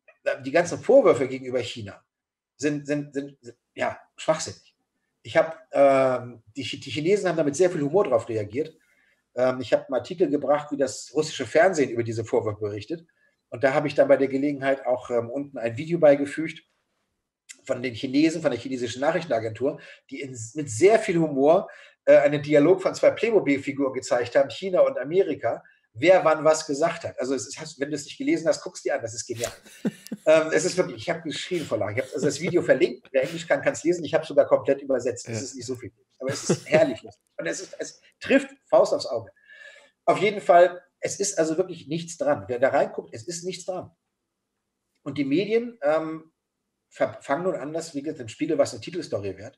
Vorwürfe gegenüber China sind schwachsinnig. Die Chinesen haben da mit sehr viel Humor drauf reagiert. Ich habe einen Artikel gebracht, wie das russische Fernsehen über diese Vorwürfe berichtet. Und da habe ich dann bei der Gelegenheit auch unten ein Video beigefügt von den Chinesen, von der chinesischen Nachrichtenagentur, die mit sehr viel Humor einen Dialog von 2 Playmobil-Figuren gezeigt haben, China und Amerika, wer wann was gesagt hat. Also wenn du es nicht gelesen hast, guckst dir an, das ist genial. Es ist wirklich, ich habe geschrien vor Lachen. Ich habe also das Video verlinkt, wer Englisch kann es lesen. Ich habe es sogar komplett übersetzt. Es ist nicht so viel, aber es ist herrlich lustig. Und es trifft Faust aufs Auge. Auf jeden Fall, es ist also wirklich nichts dran. Wer da reinguckt, es ist nichts dran. Und die Medien fangen nun an, das, wie gesagt, im Spiegel, was eine Titelstory wird,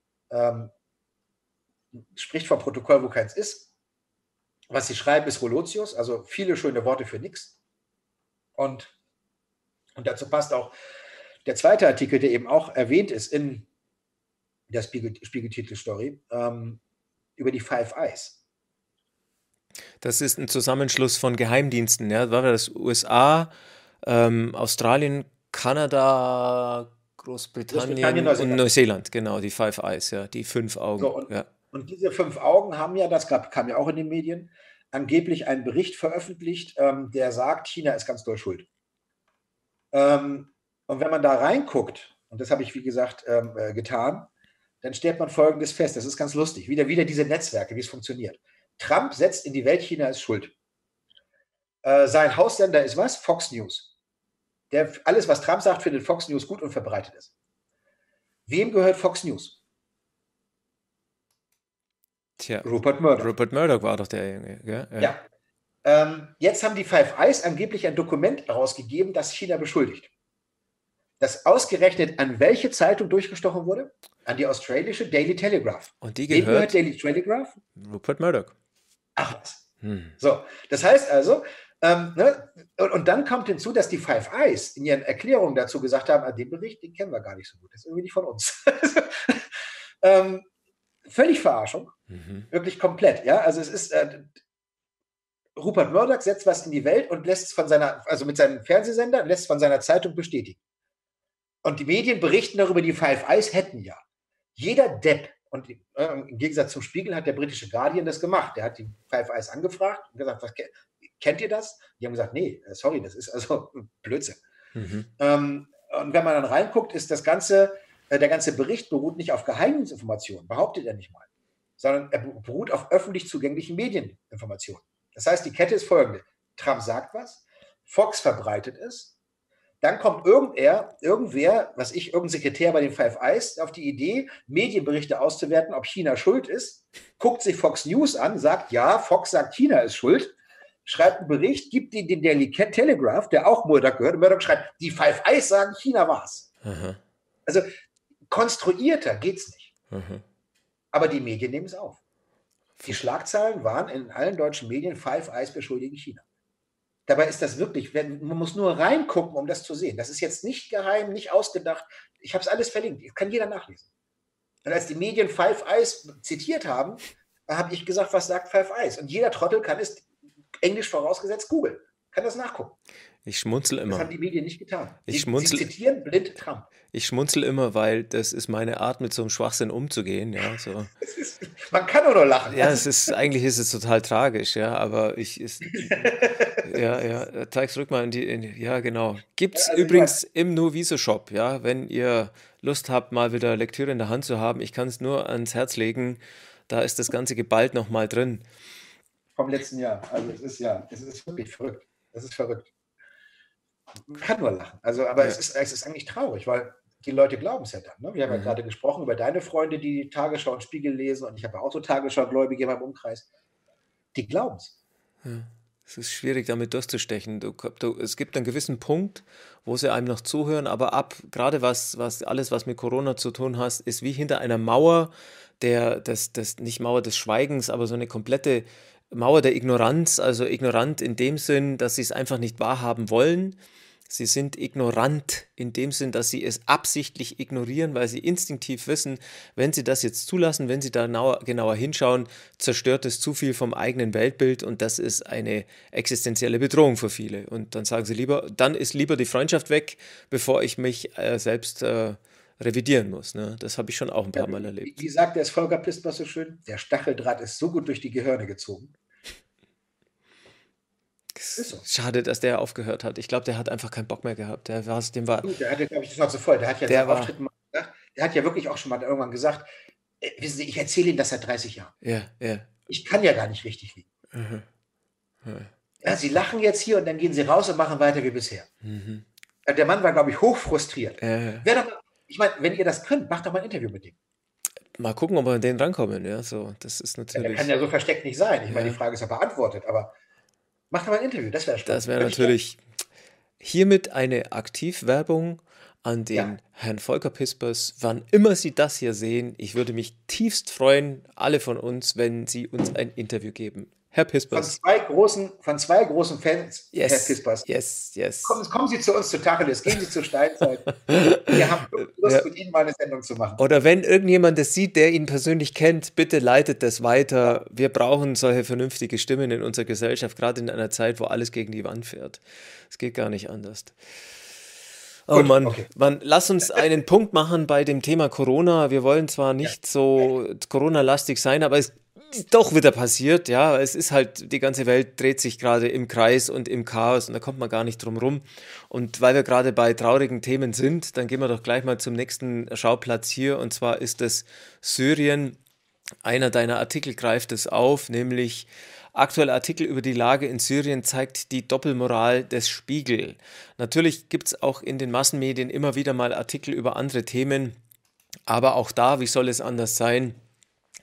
spricht vom Protokoll, wo keins ist. Was sie schreiben, ist Relotius, also viele schöne Worte für nichts. Und dazu passt auch der zweite Artikel, der eben auch erwähnt ist in der Spiegel-Titelstory, über die Five Eyes. Das ist ein Zusammenschluss von Geheimdiensten, ja, war das USA, Australien, Kanada, Großbritannien und Neuseeland, genau, die Five Eyes, ja, die 5 Augen. So, und diese 5 Augen haben ja, kam ja auch in den Medien, angeblich einen Bericht veröffentlicht, der sagt, China ist ganz doll schuld. Und wenn man da reinguckt, und das habe ich, wie gesagt, getan, dann stellt man Folgendes fest, das ist ganz lustig, wieder diese Netzwerke, wie es funktioniert. Trump setzt in die Welt, China ist schuld. Sein Haussender ist was? Fox News. Alles, was Trump sagt, findet Fox News gut und verbreitet es. Wem gehört Fox News? Tja, Rupert Murdoch. Rupert Murdoch war doch derjenige, gell? Ja. Ja. Jetzt haben die Five Eyes angeblich ein Dokument herausgegeben, das China beschuldigt. Das ausgerechnet an welche Zeitung durchgestochen wurde? An die australische Daily Telegraph. Und die Wem gehört gehört Daily Telegraph? Rupert Murdoch. Ach was. Hm. So, das heißt also, ne, und dann kommt hinzu, dass die Five Eyes in ihren Erklärungen dazu gesagt haben, den Bericht, den kennen wir gar nicht so gut, das ist irgendwie nicht von uns. Völlig Verarschung, wirklich komplett. Ja, also es ist, Rupert Murdoch setzt was in die Welt und lässt es von seiner, also mit seinem Fernsehsender, lässt es von seiner Zeitung bestätigen. Und die Medien berichten darüber, die Five Eyes hätten ja. Jeder Depp, und im Gegensatz zum Spiegel hat der britische Guardian das gemacht. Der hat die Five Eyes angefragt und gesagt, kennt ihr das? Die haben gesagt, nee, sorry, das ist also Blödsinn. Und wenn man dann reinguckt, ist das Ganze, der ganze Bericht beruht nicht auf Geheimdienstinformationen, behauptet er nicht mal, sondern er beruht auf öffentlich zugänglichen Medieninformationen. Das heißt, die Kette ist folgende. Trump sagt was, Fox verbreitet es, dann kommt irgendwer, irgendein Sekretär bei den Five Eyes auf die Idee, Medienberichte auszuwerten, ob China schuld ist, guckt sich Fox News an, sagt, ja, Fox sagt, China ist schuld, schreibt einen Bericht, gibt ihn den Daily Telegraph, der auch Murdoch gehört, und Murdoch schreibt, die Five Eyes sagen, China war's. Also konstruierter geht's nicht. Aber die Medien nehmen es auf. Die Schlagzeilen waren in allen deutschen Medien, Five Eyes beschuldigen China. Dabei ist das wirklich, man muss nur reingucken, um das zu sehen. Das ist jetzt nicht geheim, nicht ausgedacht. Ich habe es alles verlinkt. Das kann jeder nachlesen. Und als die Medien Five Eyes zitiert haben, habe ich gesagt, was sagt Five Eyes? Und jeder Trottel kann es, Englisch vorausgesetzt, googeln. Kann das nachgucken. Ich schmunzel immer. Das haben die Medien nicht getan. Sie zitieren blind Trump. Ich schmunzel immer, weil das ist meine Art, mit so einem Schwachsinn umzugehen. Ja, so. Man kann auch nur lachen. Ja, eigentlich ist es total tragisch, ja, aber zeig zurück mal ja, genau. Gibt's übrigens im Nuviso-Shop, ja, wenn ihr Lust habt, mal wieder Lektüre in der Hand zu haben. Ich kann es nur ans Herz legen, da ist das ganze geballt nochmal drin. Vom letzten Jahr. Also es ist wirklich verrückt. Es ist verrückt. Man kann nur lachen. Also, aber es ist eigentlich traurig, weil die Leute glauben es ja dann. Ne? Wir haben ja gerade gesprochen über deine Freunde, die Tagesschau und Spiegel lesen, und ich habe ja auch so Tagesschau-Gläubige in meinem Umkreis. Die glauben es. Ja. Es ist schwierig, damit durchzustechen. Es gibt einen gewissen Punkt, wo sie einem noch zuhören, aber gerade alles, was mit Corona zu tun hat, ist wie hinter einer Mauer, nicht Mauer des Schweigens, aber so eine komplette Mauer der Ignoranz, also ignorant in dem Sinn, dass sie es einfach nicht wahrhaben wollen. Sie sind ignorant in dem Sinn, dass sie es absichtlich ignorieren, weil sie instinktiv wissen, wenn sie das jetzt zulassen, wenn sie da genauer hinschauen, zerstört es zu viel vom eigenen Weltbild, und das ist eine existenzielle Bedrohung für viele. Und dann sagen sie dann ist lieber die Freundschaft weg, bevor ich mich selbst revidieren muss. Ne? Das habe ich schon auch ein paar Mal erlebt. Wie sagt der Volker Pispers so schön? Der Stacheldraht ist so gut durch die Gehirne gezogen. So. Schade, dass der aufgehört hat. Ich glaube, der hat einfach keinen Bock mehr gehabt. Der hatte, glaube ich, das war zu voll. Der hat ja seinen Auftritt mal gesagt. Der hat ja wirklich auch schon mal irgendwann gesagt, wissen Sie, ich erzähle Ihnen das seit 30 Jahren. Ja. Ich kann ja gar nicht richtig liegen. Ja, Sie lachen jetzt hier und dann gehen Sie raus und machen weiter wie bisher. Der Mann war, glaube ich, hochfrustriert. Ich meine, wenn ihr das könnt, macht doch mal ein Interview mit dem. Mal gucken, ob wir an den rankommen. Ja, so, das ist natürlich. Der kann ja so versteckt nicht sein. Ich meine, die Frage ist ja beantwortet, aber macht doch mal ein Interview, das wäre spannend. Das wäre natürlich hiermit eine Aktivwerbung an den Herrn Volker Pispers. Wann immer Sie das hier sehen, ich würde mich tiefst freuen, alle von uns, wenn Sie uns ein Interview geben. Herr Pispers. Von zwei großen Fans, yes, Herr Pispers. Yes. Kommen Sie zu uns zu Tacheles, gehen Sie zur Steinzeit. Wir haben Lust, mit Ihnen mal eine Sendung zu machen. Oder wenn irgendjemand das sieht, der ihn persönlich kennt, bitte leitet das weiter. Wir brauchen solche vernünftige Stimmen in unserer Gesellschaft, gerade in einer Zeit, wo alles gegen die Wand fährt. Es geht gar nicht anders. Oh gut, Mann, okay. Lass uns einen Punkt machen bei dem Thema Corona. Wir wollen zwar nicht so Corona-lastig sein, aber es ist doch wieder passiert, ja. Es ist halt, die ganze Welt dreht sich gerade im Kreis und im Chaos und da kommt man gar nicht drum rum. Und weil wir gerade bei traurigen Themen sind, dann gehen wir doch gleich mal zum nächsten Schauplatz hier, und zwar ist es Syrien. Einer deiner Artikel greift es auf, nämlich aktueller Artikel über die Lage in Syrien zeigt die Doppelmoral des Spiegel. Natürlich gibt es auch in den Massenmedien immer wieder mal Artikel über andere Themen, aber auch da, wie soll es anders sein,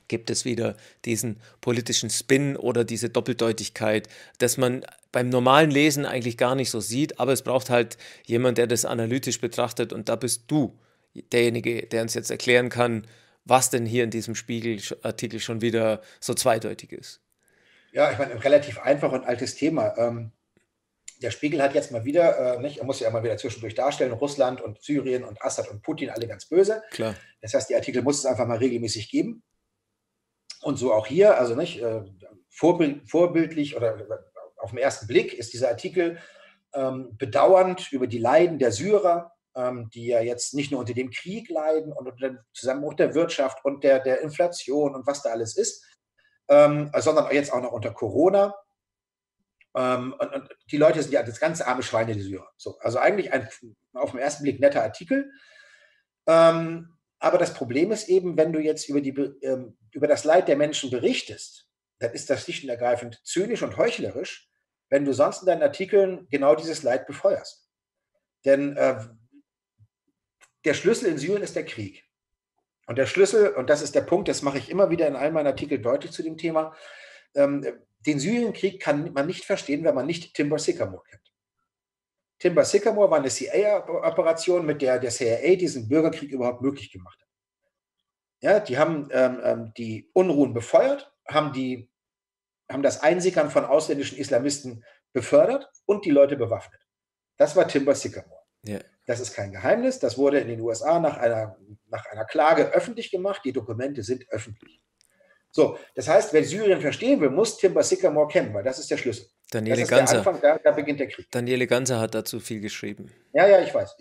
gibt es wieder diesen politischen Spin oder diese Doppeldeutigkeit, dass man beim normalen Lesen eigentlich gar nicht so sieht, aber es braucht halt jemand, der das analytisch betrachtet und da bist du derjenige, der uns jetzt erklären kann, was denn hier in diesem Spiegelartikel schon wieder so zweideutig ist. Ja, ich meine, ein relativ einfach und altes Thema. Der Spiegel hat jetzt mal wieder, nicht, er muss ja immer wieder zwischendurch darstellen, Russland und Syrien und Assad und Putin, alle ganz böse. Klar. Das heißt, die Artikel muss es einfach mal regelmäßig geben. Und so auch hier, also nicht, vorbildlich oder auf den ersten Blick ist dieser Artikel bedauernd über die Leiden der Syrer, die ja jetzt nicht nur unter dem Krieg leiden und unter dem Zusammenbruch der Wirtschaft und der Inflation und was da alles ist, sondern jetzt auch noch unter Corona. Und die Leute sind ja das ganz arme Schweine, die Syrer. So, also eigentlich ein auf den ersten Blick netter Artikel. Aber das Problem ist eben, wenn du jetzt über das Leid der Menschen berichtest, dann ist das schlicht und ergreifend zynisch und heuchlerisch, wenn du sonst in deinen Artikeln genau dieses Leid befeuerst. Denn der Schlüssel in Syrien ist der Krieg. Und der Schlüssel, und das ist der Punkt, das mache ich immer wieder in all meinen Artikeln deutlich zu dem Thema, den Syrienkrieg kann man nicht verstehen, wenn man nicht Timber Sycamore kennt. Timber Sycamore war eine CIA-Operation, mit der CIA diesen Bürgerkrieg überhaupt möglich gemacht hat. Ja, die haben die Unruhen befeuert, haben das Einsickern von ausländischen Islamisten befördert und die Leute bewaffnet. Das war Timber Sycamore. Ja. Das ist kein Geheimnis. Das wurde in den USA nach einer Klage öffentlich gemacht. Die Dokumente sind öffentlich. So, das heißt, wer Syrien verstehen will, muss Timber Sycamore kennen, weil das ist der Schlüssel. Daniele Das ist Ganser. der Anfang, da beginnt der Krieg. Daniele Ganser hat dazu viel geschrieben. Ja, ich weiß.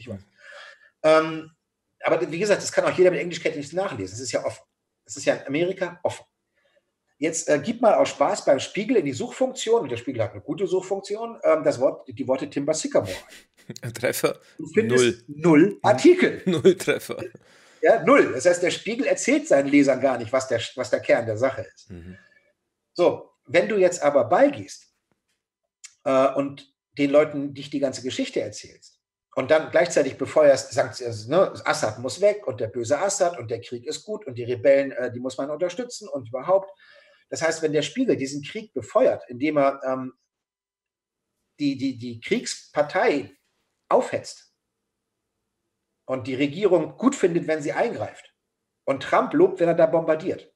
Aber wie gesagt, das kann auch jeder mit Englischkenntnissen nachlesen. Es ist ja offen. Es ist ja in Amerika offen. Jetzt gib mal aus Spaß beim Spiegel in die Suchfunktion, und der Spiegel hat eine gute Suchfunktion, die Worte Timber Sycamore ein. Treffer? Du findest null Artikel. Null Treffer. Ja, null. Das heißt, der Spiegel erzählt seinen Lesern gar nicht, was der Kern der Sache ist. Mhm. So, wenn du jetzt aber beigehst und den Leuten nicht die ganze Geschichte erzählst und dann gleichzeitig befeuerst, sagst, Assad muss weg und der böse Assad und der Krieg ist gut und die Rebellen, die muss man unterstützen und überhaupt. Das heißt, wenn der Spiegel diesen Krieg befeuert, indem er die Kriegspartei aufhetzt und die Regierung gut findet, wenn sie eingreift und Trump lobt, wenn er da bombardiert,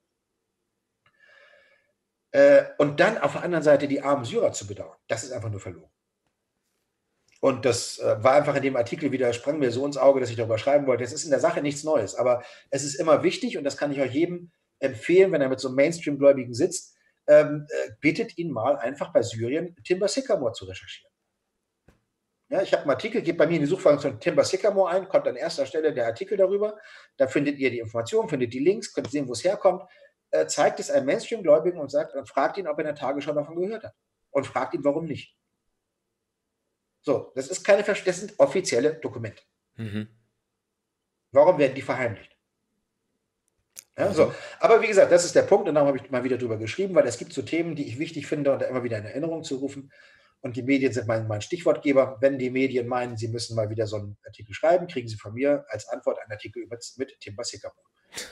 und dann auf der anderen Seite die armen Syrer zu bedauern, das ist einfach nur verlogen. Und das war einfach in dem Artikel wieder, sprang mir so ins Auge, dass ich darüber schreiben wollte. Es ist in der Sache nichts Neues, aber es ist immer wichtig, und das kann ich euch jedem empfehlen, wenn er mit so einem Mainstream-Gläubigen sitzt, bittet ihn mal einfach bei Syrien Timber Sycamore zu recherchieren. Ja, ich habe einen Artikel, gebt bei mir in die Suchfunktion Timber Sycamore ein, kommt an erster Stelle der Artikel darüber, da findet ihr die Informationen, findet die Links, könnt sehen, wo es herkommt, zeigt es einem Mainstream-Gläubigen und fragt ihn, ob er in der Tagesschau davon gehört hat. Und fragt ihn, warum nicht. So, das sind offizielle Dokumente. Mhm. Warum werden die verheimlicht? Ja, so. Aber wie gesagt, das ist der Punkt, und darum habe ich mal wieder drüber geschrieben, weil es gibt so Themen, die ich wichtig finde und da immer wieder in Erinnerung zu rufen. Und die Medien sind mein Stichwortgeber. Wenn die Medien meinen, sie müssen mal wieder so einen Artikel schreiben, kriegen sie von mir als Antwort einen Artikel mit Timber Sycamore.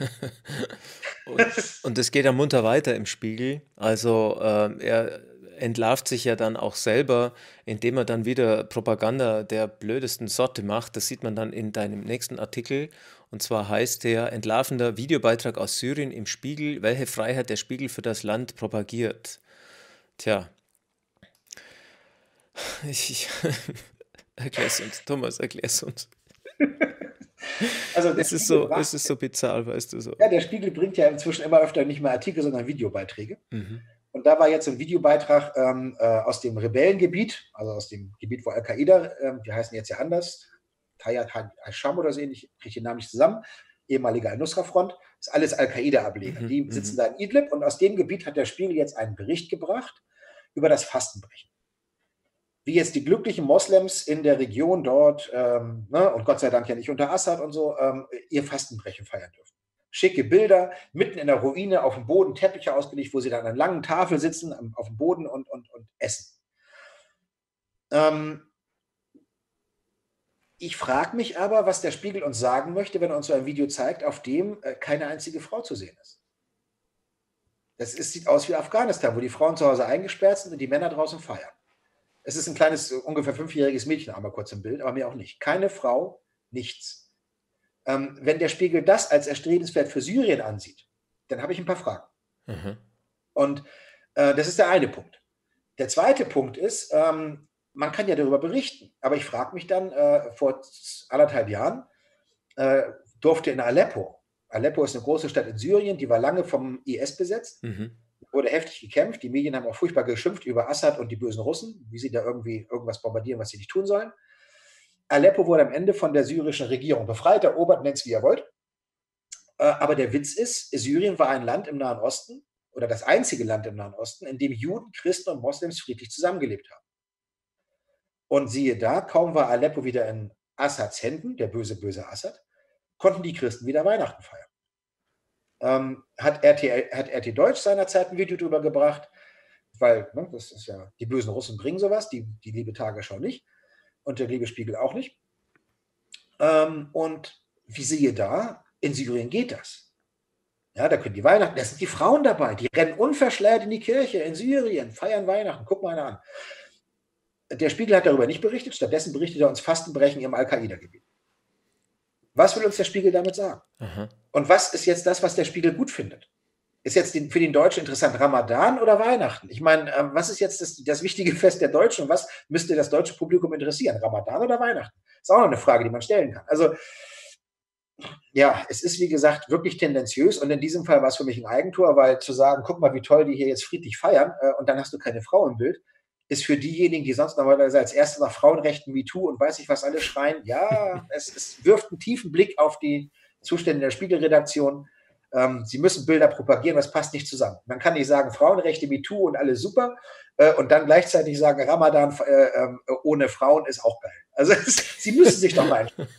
Und es geht ja munter weiter im Spiegel. Also er entlarvt sich ja dann auch selber, indem er dann wieder Propaganda der blödesten Sorte macht. Das sieht man dann in deinem nächsten Artikel. Und zwar heißt der entlarvender Videobeitrag aus Syrien im Spiegel, welche Freiheit der Spiegel für das Land propagiert. Tja. Erklär's uns, Thomas, erklär's uns. Also es ist so bizarr, weißt du so. Ja, der Spiegel bringt ja inzwischen immer öfter nicht mehr Artikel, sondern Videobeiträge. Mhm. Und da war jetzt ein Videobeitrag aus dem Rebellengebiet, also aus dem Gebiet, wo Al-Qaida, die heißen jetzt ja anders, Tayyad al-Sham oder so ähnlich, ich kriege den Namen nicht zusammen, ehemaliger Al-Nusra-Front, ist alles Al-Qaida-Ableger. Die sitzen da in Idlib, und aus dem Gebiet hat der Spiegel jetzt einen Bericht gebracht über das Fastenbrechen. Wie jetzt die glücklichen Moslems in der Region dort, und Gott sei Dank ja nicht unter Assad und so, ihr Fastenbrechen feiern dürfen. Schicke Bilder, mitten in der Ruine, auf dem Boden Teppiche ausgelegt, wo sie dann an einer langen Tafel sitzen, auf dem Boden und essen. Ich frage mich aber, was der Spiegel uns sagen möchte, wenn er uns so ein Video zeigt, auf dem keine einzige Frau zu sehen ist. Sieht aus wie Afghanistan, wo die Frauen zu Hause eingesperrt sind und die Männer draußen feiern. Es ist ein kleines, ungefähr 5-jähriges Mädchen, einmal kurz im Bild, aber mehr auch nicht. Keine Frau, nichts. Wenn der Spiegel das als erstrebenswert für Syrien ansieht, dann habe ich ein paar Fragen. Mhm. Und das ist der eine Punkt. Der zweite Punkt ist, man kann ja darüber berichten, aber ich frage mich dann, vor 1,5 Jahren durfte in Aleppo ist eine große Stadt in Syrien, die war lange vom IS besetzt, wurde heftig gekämpft, die Medien haben auch furchtbar geschimpft über Assad und die bösen Russen, wie sie da irgendwie irgendwas bombardieren, was sie nicht tun sollen. Aleppo wurde am Ende von der syrischen Regierung befreit, erobert, nennt es wie ihr wollt. Aber der Witz ist, Syrien war ein Land im Nahen Osten oder das einzige Land im Nahen Osten, in dem Juden, Christen und Moslems friedlich zusammengelebt haben. Und siehe da, kaum war Aleppo wieder in Assads Händen, der böse, böse Assad, konnten die Christen wieder Weihnachten feiern. Hat RT Deutsch seinerzeit ein Video drüber gebracht, weil, ne, das ist ja, die bösen Russen bringen sowas, die liebe Tagesschau nicht und der liebe Spiegel auch nicht. Und wie siehe da, in Syrien geht das. Ja, da können die Weihnachten, da sind die Frauen dabei, die rennen unverschleiert in die Kirche in Syrien, feiern Weihnachten, guck mal einer an. Der Spiegel hat darüber nicht berichtet, stattdessen berichtet er uns Fastenbrechen im Al-Qaida-Gebiet. Was will uns der Spiegel damit sagen? Aha. Und was ist jetzt das, was der Spiegel gut findet? Ist jetzt für den Deutschen interessant Ramadan oder Weihnachten? Ich meine, was ist jetzt das wichtige Fest der Deutschen und was müsste das deutsche Publikum interessieren? Ramadan oder Weihnachten? Ist auch noch eine Frage, die man stellen kann. Also, ja, es ist, wie gesagt, wirklich tendenziös und in diesem Fall war es für mich ein Eigentor, weil zu sagen, guck mal, wie toll die hier jetzt friedlich feiern und dann hast du keine Frau im Bild, ist für diejenigen, die sonst normalerweise als Erste nach Frauenrechten, MeToo und weiß nicht was alle schreien, ja, es wirft einen tiefen Blick auf die Zustände der Spiegelredaktion. Sie müssen Bilder propagieren, das passt nicht zusammen. Man kann nicht sagen, Frauenrechte, MeToo und alles super und dann gleichzeitig sagen, Ramadan ohne Frauen ist auch geil. Also sie müssen sich doch mal entscheiden.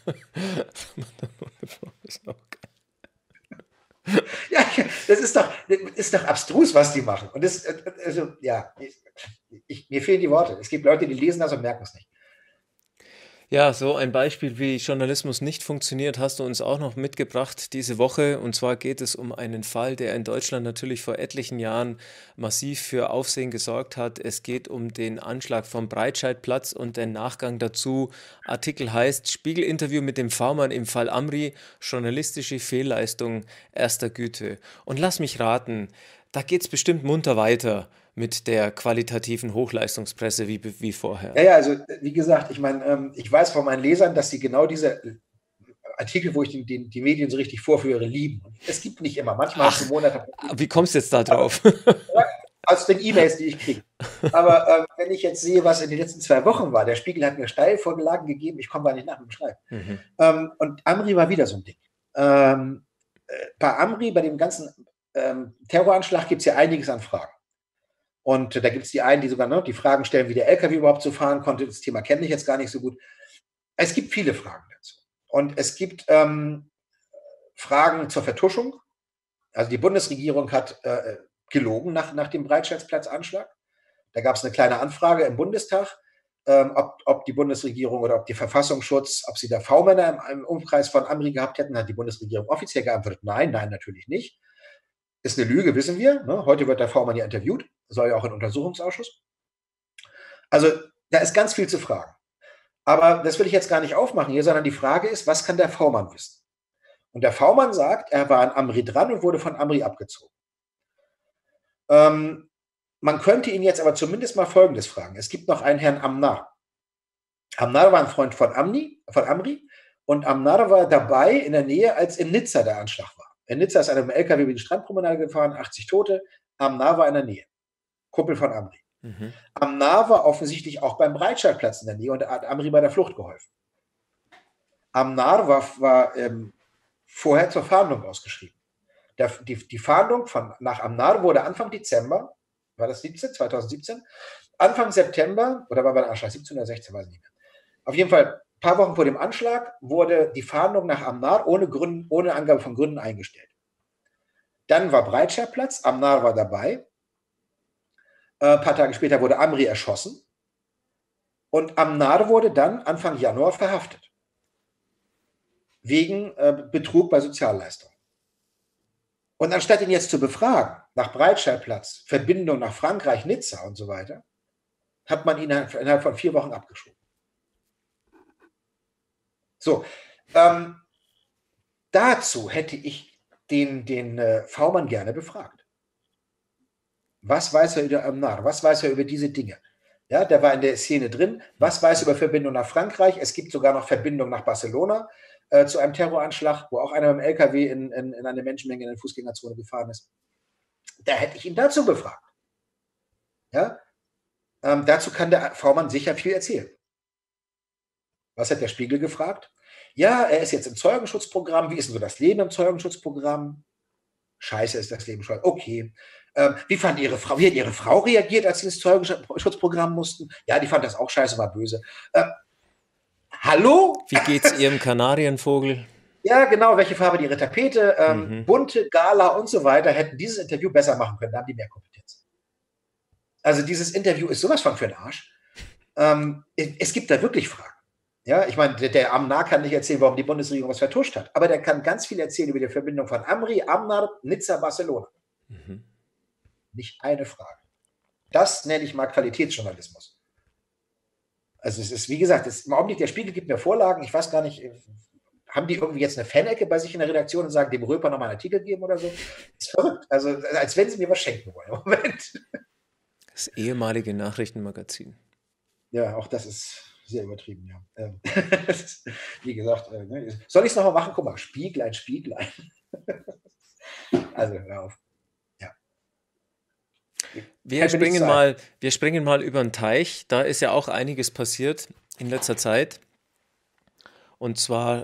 Ja, das ist doch abstrus, was die machen. Und das, also, ja, mir fehlen die Worte. Es gibt Leute, die lesen das und merken es nicht. Ja, so ein Beispiel, wie Journalismus nicht funktioniert, hast du uns auch noch mitgebracht diese Woche. Und zwar geht es um einen Fall, der in Deutschland natürlich vor etlichen Jahren massiv für Aufsehen gesorgt hat. Es geht um den Anschlag vom Breitscheidplatz und den Nachgang dazu. Artikel heißt Spiegel-Interview mit dem V-Mann im Fall Amri, journalistische Fehlleistung erster Güte. Und lass mich raten, da geht es bestimmt munter weiter mit der qualitativen Hochleistungspresse wie vorher. Ja, also wie gesagt, ich meine, ich weiß von meinen Lesern, dass sie genau diese Artikel, wo ich die Medien so richtig vorführe, lieben. Es gibt nicht immer, manchmal hast du Monate. Wie kommst du jetzt da drauf? Aus den E-Mails, die ich kriege. Aber wenn ich jetzt sehe, was in den letzten 2 Wochen war, der Spiegel hat mir Steilvorlagen gegeben, ich komme gar nicht nach mit dem Schreiben. Und Amri war wieder so ein Ding. Bei Amri, bei dem ganzen Terroranschlag gibt es ja einiges an Fragen. Und da gibt es die einen, die sogar die Fragen stellen, wie der LKW überhaupt so fahren konnte. Das Thema kenne ich jetzt gar nicht so gut. Es gibt viele Fragen dazu. Und es gibt Fragen zur Vertuschung. Also die Bundesregierung hat gelogen nach dem Breitscheidplatzanschlag. Da gab es eine kleine Anfrage im Bundestag, ob die Bundesregierung oder ob die Verfassungsschutz, ob sie da V-Männer im Umkreis von Amri gehabt hätten. Hat die Bundesregierung offiziell geantwortet, nein, natürlich nicht. Ist eine Lüge, wissen wir. Ne? Heute wird der V-Mann ja interviewt. Soll ja auch in Untersuchungsausschuss. Also da ist ganz viel zu fragen. Aber das will ich jetzt gar nicht aufmachen hier, sondern die Frage ist, was kann der V-Mann wissen? Und der V-Mann sagt, er war an Amri dran und wurde von Amri abgezogen. Man könnte ihn jetzt aber zumindest mal Folgendes fragen. Es gibt noch einen Herrn Amnar. Amnar war ein Freund von Amri und Amnar war dabei in der Nähe, als in Nizza der Anschlag war. In Nizza ist einer mit dem LKW über die Strandpromenade gefahren, 80 Tote. Amnar war in der Nähe. Kumpel von Amri. Amnar war offensichtlich auch beim Breitscheidplatz in der Nähe und hat Amri bei der Flucht geholfen. Amnar war vorher zur Fahndung ausgeschrieben. Die Fahndung nach Amnar wurde Anfang Dezember, war das 2017? Anfang September, oder war der Anschlag 17 oder 16, weiß ich nicht mehr. Auf jeden Fall, ein paar Wochen vor dem Anschlag wurde die Fahndung nach Amnar ohne Angabe von Gründen eingestellt. Dann war Breitscheidplatz, Amnar war dabei. Ein paar Tage später wurde Amri erschossen und Amnar wurde dann Anfang Januar verhaftet. Wegen Betrug bei Sozialleistungen. Und anstatt ihn jetzt zu befragen, nach Breitscheidplatz, Verbindung nach Frankreich, Nizza und so weiter, hat man ihn innerhalb von 4 Wochen abgeschoben. So, dazu hätte ich den V-Mann gerne befragt. Was weiß er über Amnar? Was weiß er über diese Dinge? Ja, der war in der Szene drin. Was weiß er über Verbindung nach Frankreich? Es gibt sogar noch Verbindung nach Barcelona zu einem Terroranschlag, wo auch einer mit dem LKW in eine Menschenmenge in eine Fußgängerzone gefahren ist. Da hätte ich ihn dazu befragt. Ja? Dazu kann der V-Mann sicher viel erzählen. Was hat der Spiegel gefragt? Ja, er ist jetzt im Zeugenschutzprogramm. Wie ist denn so das Leben im Zeugenschutzprogramm? Scheiße ist das Leben schon. Okay. Wie hat Ihre Frau reagiert, als Sie ins Zeugenschutzprogramm mussten? Ja, die fand das auch scheiße, war böse. Hallo? Wie geht's Ihrem Kanarienvogel? Ja, genau, welche Farbe hat Ihre Tapete? Bunte, Gala und so weiter hätten dieses Interview besser machen können. Da haben die mehr Kompetenz. Also dieses Interview ist sowas von für den Arsch. Es gibt da wirklich Fragen. Ja, ich meine, der Amnar kann nicht erzählen, warum die Bundesregierung was vertuscht hat, aber der kann ganz viel erzählen über die Verbindung von Amri, Amnar, Nizza, Barcelona. Nicht eine Frage. Das nenne ich mal Qualitätsjournalismus. Also es ist, wie gesagt, im Augenblick, der Spiegel gibt mir Vorlagen, ich weiß gar nicht, haben die irgendwie jetzt eine Fanecke bei sich in der Redaktion und sagen, dem Röper nochmal einen Artikel geben oder so? Das ist verrückt. Also als wenn sie mir was schenken wollen im Moment. Das ehemalige Nachrichtenmagazin. Ja, auch das ist sehr übertrieben, ja. Wie gesagt, soll ich es nochmal machen? Guck mal, Spieglein, Spieglein. Also, hör auf. Ja. Wir springen mal über den Teich. Da ist ja auch einiges passiert in letzter Zeit. Und zwar,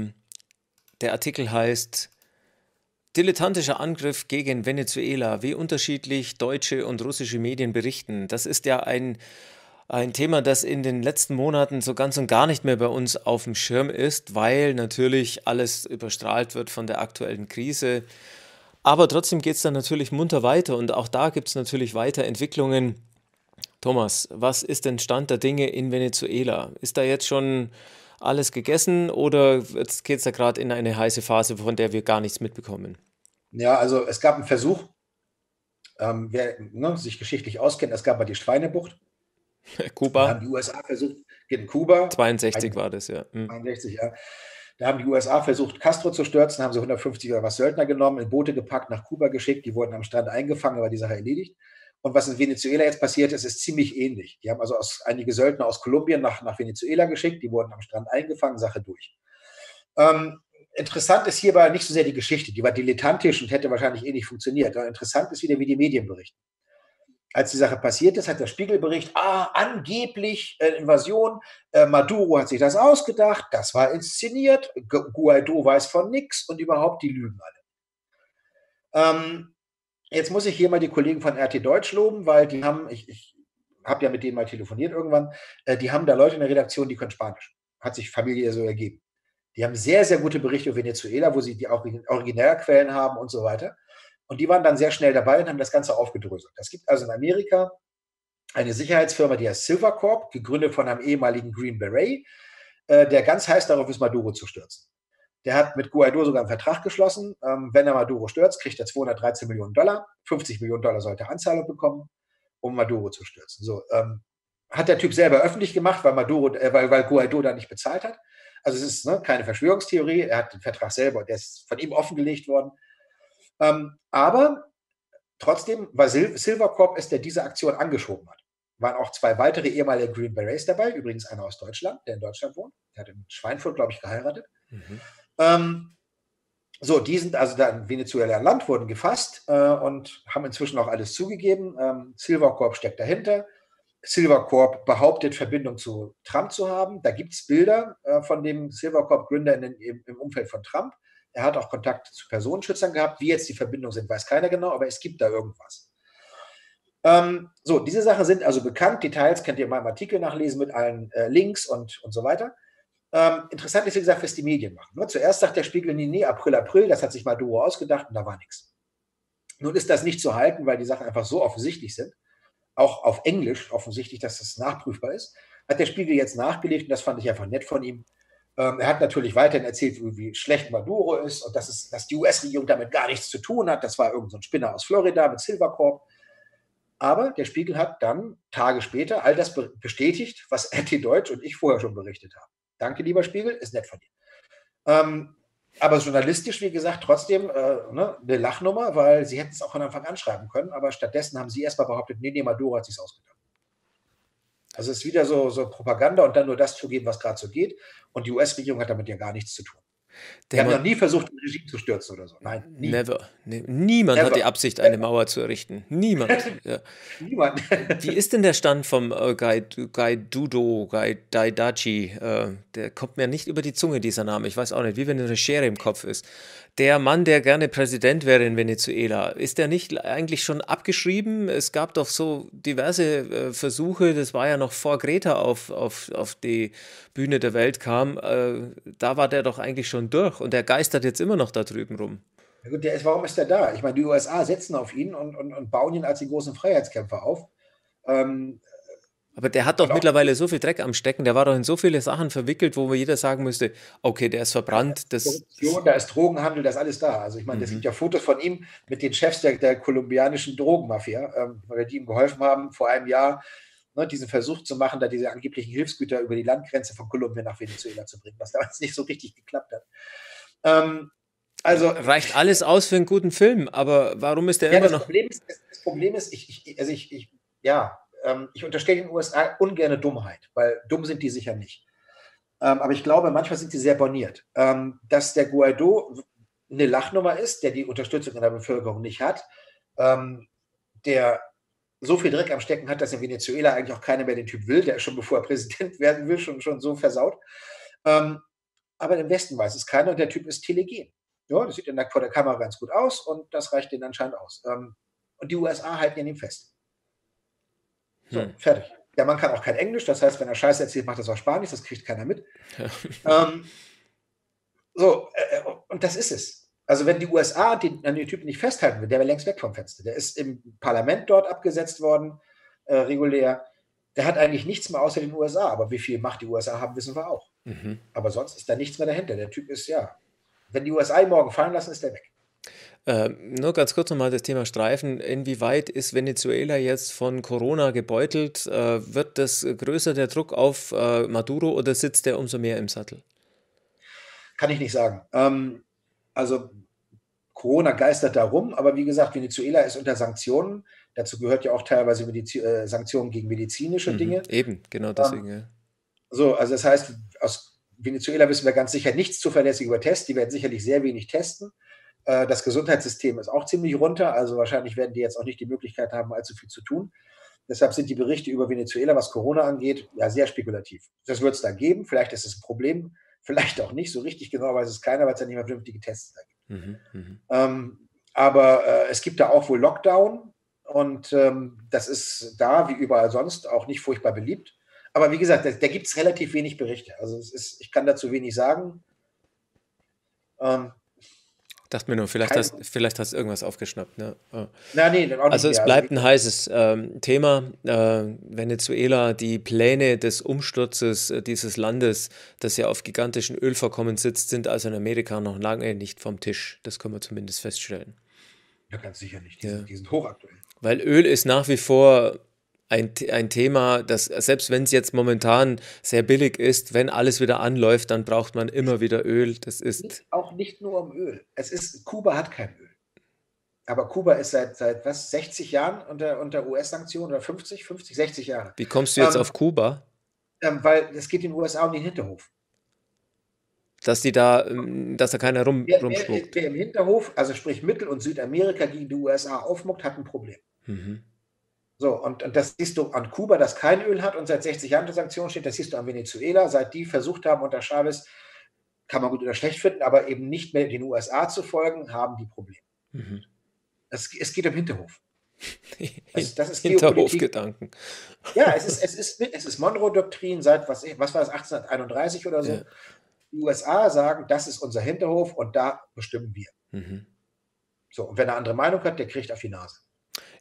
der Artikel heißt Dilettantischer Angriff gegen Venezuela, wie unterschiedlich deutsche und russische Medien berichten. Das ist ja ein Thema, das in den letzten Monaten so ganz und gar nicht mehr bei uns auf dem Schirm ist, weil natürlich alles überstrahlt wird von der aktuellen Krise. Aber trotzdem geht es dann natürlich munter weiter und auch da gibt es natürlich Weiterentwicklungen. Thomas, was ist denn Stand der Dinge in Venezuela? Ist da jetzt schon alles gegessen oder geht es da gerade in eine heiße Phase, von der wir gar nichts mitbekommen? Ja, also es gab einen Versuch, wer sich geschichtlich auskennt, es gab mal die Schweinebucht. Da Kuba, haben die USA versucht, in Kuba, 62 war das, ja. 62, ja. Da haben die USA versucht, Castro zu stürzen, haben sie 150 oder was Söldner genommen, in Boote gepackt, nach Kuba geschickt, die wurden am Strand eingefangen, aber die Sache erledigt. Und was in Venezuela jetzt passiert ist, ist ziemlich ähnlich. Die haben also einige Söldner aus Kolumbien nach Venezuela geschickt, die wurden am Strand eingefangen, Sache durch. Interessant ist hierbei nicht so sehr die Geschichte, die war dilettantisch und hätte wahrscheinlich eh nicht funktioniert. Aber interessant ist wieder, wie die Medien berichten. Als die Sache passiert ist, hat der Spiegelbericht, angeblich Invasion, Maduro hat sich das ausgedacht, das war inszeniert, Guaido weiß von nix und überhaupt, die lügen alle. Jetzt muss ich hier mal die Kollegen von RT Deutsch loben, weil die haben, ich habe ja mit denen mal telefoniert irgendwann, die haben da Leute in der Redaktion, die können Spanisch. Hat sich familiär so ergeben. Die haben sehr, sehr gute Berichte über Venezuela, wo sie die auch Originärquellen haben und so weiter. Und die waren dann sehr schnell dabei und haben das Ganze aufgedröselt. Es gibt also in Amerika eine Sicherheitsfirma, die heißt Silvercorp, gegründet von einem ehemaligen Green Beret, der ganz heiß darauf ist, Maduro zu stürzen. Der hat mit Guaido sogar einen Vertrag geschlossen. Wenn er Maduro stürzt, kriegt er 213 Millionen Dollar. 50 Millionen Dollar sollte er Anzahlung bekommen, um Maduro zu stürzen. So, hat der Typ selber öffentlich gemacht, weil Guaido da nicht bezahlt hat. Also es ist keine Verschwörungstheorie. Er hat den Vertrag selber, der ist von ihm offengelegt worden. Aber trotzdem war Silvercorp es, der diese Aktion angeschoben hat. Waren auch 2 weitere ehemalige Green Berets dabei, übrigens einer aus Deutschland, der in Deutschland wohnt. Der hat in Schweinfurt, glaube ich, geheiratet. So, die sind also da in Venezuela an Land, wurden gefasst und haben inzwischen auch alles zugegeben. Silvercorp steckt dahinter. Silvercorp behauptet, Verbindung zu Trump zu haben. Da gibt es Bilder von dem Silvercorp-Gründer im Umfeld von Trump. Er hat auch Kontakt zu Personenschützern gehabt. Wie jetzt die Verbindungen sind, weiß keiner genau, aber es gibt da irgendwas. So, diese Sachen sind also bekannt. Details könnt ihr in meinem Artikel nachlesen mit allen Links und so weiter. Interessant ist, wie gesagt, was die Medien machen. Ne? Zuerst sagt der Spiegel, nee, April, das hat sich Maduro ausgedacht und da war nichts. Nun ist das nicht zu halten, weil die Sachen einfach so offensichtlich sind. Auch auf Englisch offensichtlich, dass das nachprüfbar ist. Hat der Spiegel jetzt nachgelegt und das fand ich einfach nett von ihm. Er hat natürlich weiterhin erzählt, wie schlecht Maduro ist und dass die US-Regierung damit gar nichts zu tun hat. Das war irgend so ein Spinner aus Florida mit Silvercorp. Aber der Spiegel hat dann Tage später all das bestätigt, was RT Deutsch und ich vorher schon berichtet haben. Danke, lieber Spiegel, ist nett von dir. Aber journalistisch, wie gesagt, trotzdem eine Lachnummer, weil sie hätten es auch von Anfang an schreiben können, aber stattdessen haben sie erstmal behauptet, nee, Maduro hat sich ausgedacht. Also es ist wieder so Propaganda und dann nur das zugeben, was gerade so geht. Und die US-Regierung hat damit ja gar nichts zu tun. Die haben noch nie versucht, ein Regime zu stürzen oder so. Nein, nie. Never. Nee, niemand hat die Absicht, eine Mauer zu errichten. Niemand. Ja. Niemand. Wie ist denn der Stand vom Daidachi? Der kommt mir nicht über die Zunge, dieser Name. Ich weiß auch nicht, wie wenn eine Schere im Kopf ist. Der Mann, der gerne Präsident wäre in Venezuela, ist der nicht eigentlich schon abgeschrieben? Es gab doch so diverse Versuche, das war ja noch vor Greta auf die Bühne der Welt kam, da war der doch eigentlich schon durch und der geistert jetzt immer noch da drüben rum. Ja gut, warum ist der da? Ich meine, die USA setzen auf ihn und bauen ihn als die großen Freiheitskämpfer auf. Aber der hat doch mittlerweile so viel Dreck am Stecken, der war doch in so viele Sachen verwickelt, wo jeder sagen müsste, okay, der ist verbrannt. Da ist Korruption, da ist Drogenhandel, da ist alles da. Also ich meine, es gibt ja Fotos von ihm mit den Chefs der kolumbianischen Drogenmafia, weil die ihm geholfen haben, vor einem Jahr diesen Versuch zu machen, da diese angeblichen Hilfsgüter über die Landgrenze von Kolumbien nach Venezuela zu bringen, was damals nicht so richtig geklappt hat. Also reicht alles aus für einen guten Film, aber warum ist der immer noch... Das Problem ist, ich unterstelle den USA ungerne Dummheit, weil dumm sind die sicher nicht. Aber ich glaube, manchmal sind sie sehr borniert. Dass der Guaido eine Lachnummer ist, der die Unterstützung in der Bevölkerung nicht hat, der so viel Dreck am Stecken hat, dass in Venezuela eigentlich auch keiner mehr den Typ will, der ist schon bevor er Präsident werden will, schon so versaut. Aber im Westen weiß es keiner und der Typ ist telegen. Ja, das sieht vor der Kamera ganz gut aus und das reicht denen anscheinend aus. Und die USA halten an ihm fest. So, fertig. Der Mann kann auch kein Englisch, das heißt, wenn er Scheiße erzählt, macht er es auf Spanisch, das kriegt keiner mit. Und das ist es. Also wenn die USA an den Typen nicht festhalten will, der wäre längst weg vom Fenster. Der ist im Parlament dort abgesetzt worden, regulär. Der hat eigentlich nichts mehr außer den USA, aber wie viel Macht die USA haben, wissen wir auch. Aber sonst ist da nichts mehr dahinter. Der Typ ist, wenn die USA ihn morgen fallen lassen, ist der weg. Nur ganz kurz nochmal das Thema Streifen. Inwieweit ist Venezuela jetzt von Corona gebeutelt? Wird das größer, der Druck auf Maduro, oder sitzt der umso mehr im Sattel? Kann ich nicht sagen. Also Corona geistert da rum, aber wie gesagt, Venezuela ist unter Sanktionen. Dazu gehört ja auch teilweise Sanktionen gegen medizinische Dinge. Eben, genau deswegen. Ja. So, also das heißt, aus Venezuela wissen wir ganz sicher nichts zuverlässig über Tests. Die werden sicherlich sehr wenig testen. Das Gesundheitssystem ist auch ziemlich runter, also wahrscheinlich werden die jetzt auch nicht die Möglichkeit haben, allzu viel zu tun. Deshalb sind die Berichte über Venezuela, was Corona angeht, ja sehr spekulativ. Das wird es da geben, vielleicht ist es ein Problem, vielleicht auch nicht, so richtig genau weiß es keiner, weil es ja nicht mehr vernünftige Tests da gibt. Aber es gibt da auch wohl Lockdown und das ist da, wie überall sonst, auch nicht furchtbar beliebt. Aber wie gesagt, da gibt es relativ wenig Berichte. Also ich kann dazu wenig sagen. Dachte mir nur, vielleicht hast du irgendwas aufgeschnappt. Ne? Nee, auch nicht also es mehr. bleibt ein heißes Thema. Venezuela, die Pläne des Umsturzes dieses Landes, das ja auf gigantischen Ölvorkommen sitzt, sind also in Amerika noch lange nicht vom Tisch. Das können wir zumindest feststellen. Ja, ganz sicher nicht. Die sind hochaktuell. Weil Öl ist nach wie vor ein Thema, das, selbst wenn es jetzt momentan sehr billig ist, wenn alles wieder anläuft, dann braucht man immer wieder Öl. Das ist auch nicht nur um Öl. Kuba hat kein Öl. Aber Kuba ist seit 60 Jahren unter US-Sanktionen oder 50, 60 Jahre. Wie kommst du jetzt auf Kuba? Weil es geht den USA um den Hinterhof. Dass da keiner rumschmuckt. Wer im Hinterhof, also sprich Mittel- und Südamerika gegen die USA aufmuckt, hat ein Problem. So, und das siehst du an Kuba, das kein Öl hat und seit 60 Jahren unter Sanktionen steht. Das siehst du an Venezuela, seit die versucht haben unter Chavez, kann man gut oder schlecht finden, aber eben nicht mehr den USA zu folgen, haben die Probleme. Es geht um Hinterhof. Das ist Hinterhofgedanken. Ja, es ist Monroe-Doktrin seit, was war das, 1831 oder so. Ja. Die USA sagen, das ist unser Hinterhof und da bestimmen wir. So, und wer eine andere Meinung hat, der kriegt auf die Nase.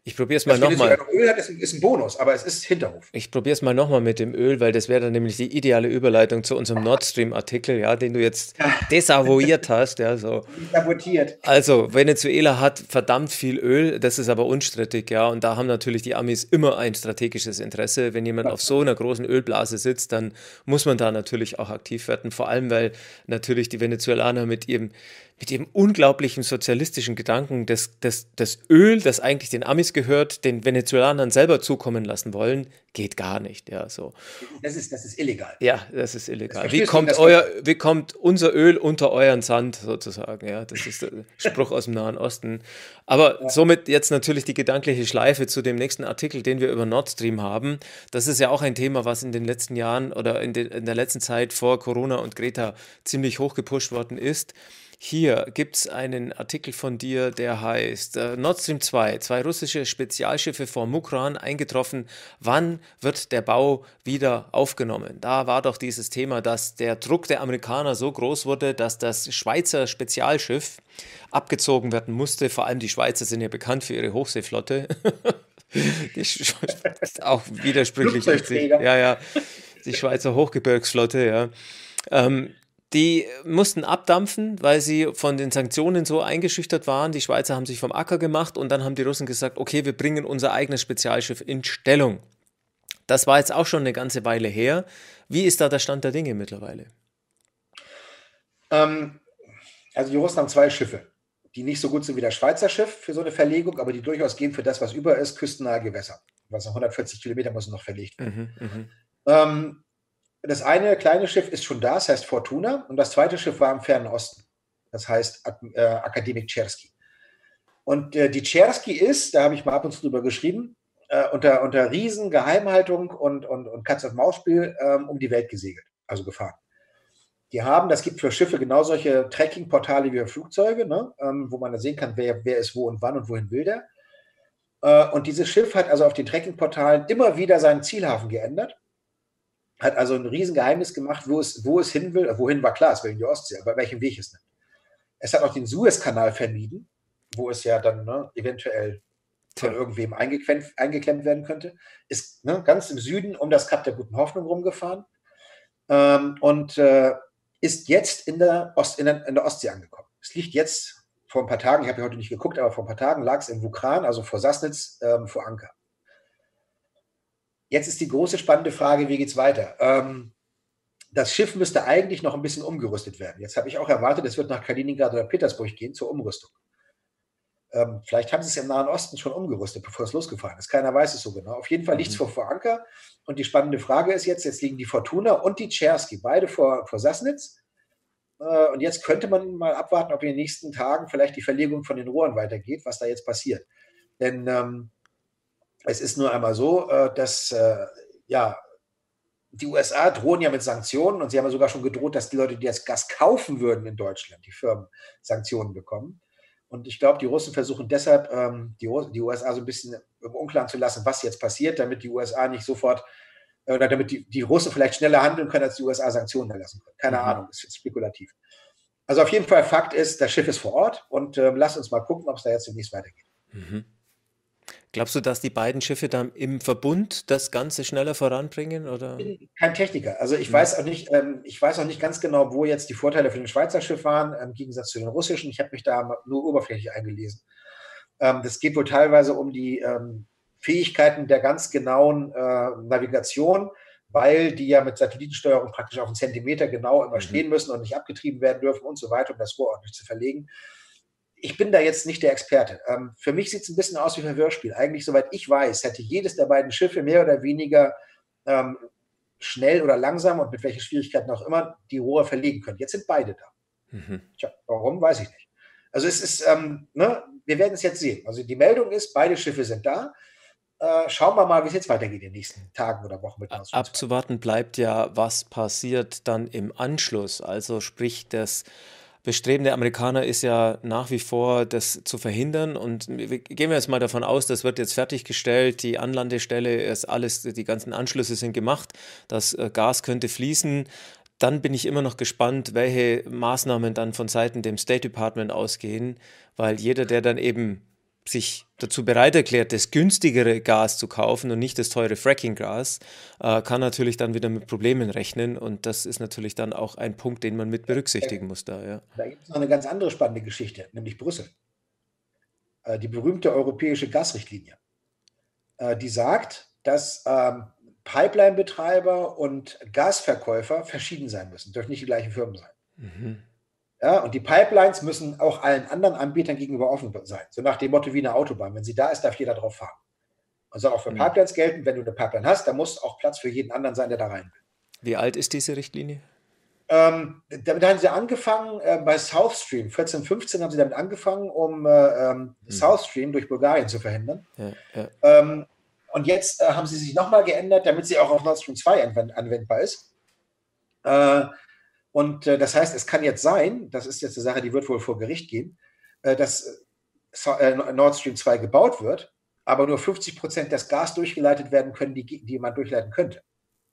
Ich probiere es mal Dass Venezuela nochmal. noch Öl hat, ist ein Bonus, aber es ist Hinterhof. Ich probiere es mal nochmal mit dem Öl, weil das wäre dann nämlich die ideale Überleitung zu unserem Nord Stream-Artikel, ja, den du jetzt desavouiert hast, ja, so. Sabotiert. Also, Venezuela hat verdammt viel Öl, das ist aber unstrittig, ja, und da haben natürlich die Amis immer ein strategisches Interesse. Wenn jemand auf so einer großen Ölblase sitzt, dann muss man da natürlich auch aktiv werden, vor allem weil natürlich die Venezuelaner mit ihrem unglaublichen sozialistischen Gedanken das Öl, das eigentlich den Amis gehört, den Venezolanern selber zukommen lassen wollen, geht gar nicht, ja, so. Das ist illegal. Ja, das ist Das illegal. verstehst du und das recht. Wie kommt unser Öl unter euren Sand sozusagen? Ja, das ist der Spruch aus dem Nahen Osten. Aber Ja. somit jetzt natürlich die gedankliche Schleife zu dem nächsten Artikel, den wir über Nord Stream haben. Das ist ja auch ein Thema, was in den letzten Jahren oder in der letzten Zeit vor Corona und Greta ziemlich hoch gepusht worden ist. Hier gibt es einen Artikel von dir, der heißt Nord Stream 2, zwei russische Spezialschiffe vor Mukran eingetroffen. Wann wird der Bau wieder aufgenommen? Da war doch dieses Thema, dass der Druck der Amerikaner so groß wurde, dass das Schweizer Spezialschiff abgezogen werden musste. Vor allem die Schweizer sind ja bekannt für ihre Hochseeflotte. Die ist auch widersprüchlich in sich. Flugzeugträger. Ja, ja, die Schweizer Hochgebirgsflotte, ja. Ähm, Die mussten abdampfen, weil sie von den Sanktionen so eingeschüchtert waren. Die Schweizer haben sich vom Acker gemacht und dann haben die Russen gesagt, okay, wir bringen unser eigenes Spezialschiff in Stellung. Das war jetzt auch schon eine ganze Weile her. Wie ist da der Stand der Dinge mittlerweile? Ähm, also die Russen haben zwei Schiffe, die nicht so gut sind wie das Schweizer Schiff für so eine Verlegung, aber die durchaus gehen für das, was über ist, küstennahe Gewässer. Was 140 Kilometer müssen noch verlegt werden. Mhm, mhm. Ähm, Das eine kleine Schiff ist schon da, das heißt Fortuna, und das zweite Schiff war im Fernen Osten. Das heißt Akademik Chersky. Und die Chersky ist, da habe ich mal ab und zu drüber geschrieben, unter riesen Geheimhaltung und Katz-und-Maus-Spiel um die Welt gesegelt, also gefahren. Die haben, das gibt für Schiffe genau solche Tracking-Portale wie für Flugzeuge, ne, wo man dann sehen kann, wer ist wo und wann und wohin will der. Und dieses Schiff hat also auf den Tracking-Portalen immer wieder seinen Zielhafen geändert, hat also ein Riesengeheimnis gemacht, wo es hin will. Wohin war klar, es will in die Ostsee, aber welchen Weg es nimmt. Es hat auch den Suezkanal vermieden, wo es ja dann eventuell von Tja. irgendwem eingeklemmt werden könnte. Ist ganz im Süden um das Kap der Guten Hoffnung rumgefahren und ist jetzt in der Ostsee angekommen. Es liegt jetzt vor ein paar Tagen, ich habe ja heute nicht geguckt, aber vor ein paar Tagen lag es in Vukran, also vor Sassnitz, vor Anker. Jetzt ist die große spannende Frage, wie geht es weiter? Das Schiff müsste eigentlich noch ein bisschen umgerüstet werden. Jetzt habe ich auch erwartet, es wird nach Kaliningrad oder Petersburg gehen zur Umrüstung. Vielleicht haben sie es im Nahen Osten schon umgerüstet, bevor es losgefahren ist. Keiner weiß es so genau. Auf jeden Fall liegt es vor Anker. Und die spannende Frage ist jetzt liegen die Fortuna und die Chersky beide vor Sassnitz. Und jetzt könnte man mal abwarten, ob in den nächsten Tagen vielleicht die Verlegung von den Rohren weitergeht, was da jetzt passiert. Denn es ist nur einmal so, dass ja, die USA drohen ja mit Sanktionen und sie haben ja sogar schon gedroht, dass die Leute, die das Gas kaufen würden in Deutschland, die Firmen Sanktionen bekommen. Und ich glaube, die Russen versuchen deshalb, die USA so ein bisschen im Unklaren zu lassen, was jetzt passiert, damit die USA nicht sofort, oder damit die Russen vielleicht schneller handeln können, als die USA Sanktionen erlassen können. Keine Ahnung, das ist spekulativ. Also auf jeden Fall, Fakt ist, das Schiff ist vor Ort und lasst uns mal gucken, ob es da jetzt demnächst weitergeht. Glaubst du, dass die beiden Schiffe dann im Verbund das Ganze schneller voranbringen? Oder? Ich bin kein Techniker. Also ich weiß auch nicht ganz genau, wo jetzt die Vorteile für den Schweizer Schiff waren, im Gegensatz zu den russischen. Ich habe mich da nur oberflächlich eingelesen. Das geht wohl teilweise um die Fähigkeiten der ganz genauen Navigation, weil die ja mit Satellitensteuerung praktisch auf einen Zentimeter genau immer stehen müssen und nicht abgetrieben werden dürfen und so weiter, um das Rohr ordentlich zu verlegen. Ich bin da jetzt nicht der Experte. Für mich sieht es ein bisschen aus wie ein Verwirrspiel. Eigentlich, soweit ich weiß, hätte jedes der beiden Schiffe mehr oder weniger schnell oder langsam und mit welchen Schwierigkeiten auch immer die Rohre verlegen können. Jetzt sind beide da. Tja, warum, weiß ich nicht. Also es ist, wir werden es jetzt sehen. Also die Meldung ist, beide Schiffe sind da. Schauen wir mal, wie es jetzt weitergeht in den nächsten Tagen oder Wochen mit uns. Abzuwarten bleibt ja, was passiert dann im Anschluss. Also sprich, das Bestreben der Amerikaner ist ja nach wie vor, das zu verhindern. Und gehen wir jetzt mal davon aus, das wird jetzt fertiggestellt, die Anlandestelle ist alles, die ganzen Anschlüsse sind gemacht, das Gas könnte fließen. Dann bin ich immer noch gespannt, welche Maßnahmen dann von Seiten dem State Department ausgehen, weil jeder, der dann eben sich dazu bereit erklärt, das günstigere Gas zu kaufen und nicht das teure Fracking-Gas, kann natürlich dann wieder mit Problemen rechnen und das ist natürlich dann auch ein Punkt, den man mit berücksichtigen muss da, ja. Da gibt es noch eine ganz andere spannende Geschichte, nämlich Brüssel. Die berühmte europäische Gasrichtlinie. Die sagt, dass Pipeline-Betreiber und Gasverkäufer verschieden sein müssen, dürfen nicht die gleichen Firmen sein. Mhm. Ja, und die Pipelines müssen auch allen anderen Anbietern gegenüber offen sein. So nach dem Motto wie eine Autobahn. Wenn sie da ist, darf jeder drauf fahren. Und soll auch für Pipelines gelten. Wenn du eine Pipeline hast, dann muss auch Platz für jeden anderen sein, der da rein will. Wie alt ist diese Richtlinie? Damit haben sie angefangen, bei South Stream, 14, 15 haben sie damit angefangen, um South Stream durch Bulgarien zu verhindern. Ja. Und jetzt haben sie sich nochmal geändert, damit sie auch auf Nord Stream 2 anwendbar ist. Das heißt, es kann jetzt sein, das ist jetzt eine Sache, die wird wohl vor Gericht gehen, dass Nord Stream 2 gebaut wird, aber nur 50% des Gas durchgeleitet werden können, die man durchleiten könnte.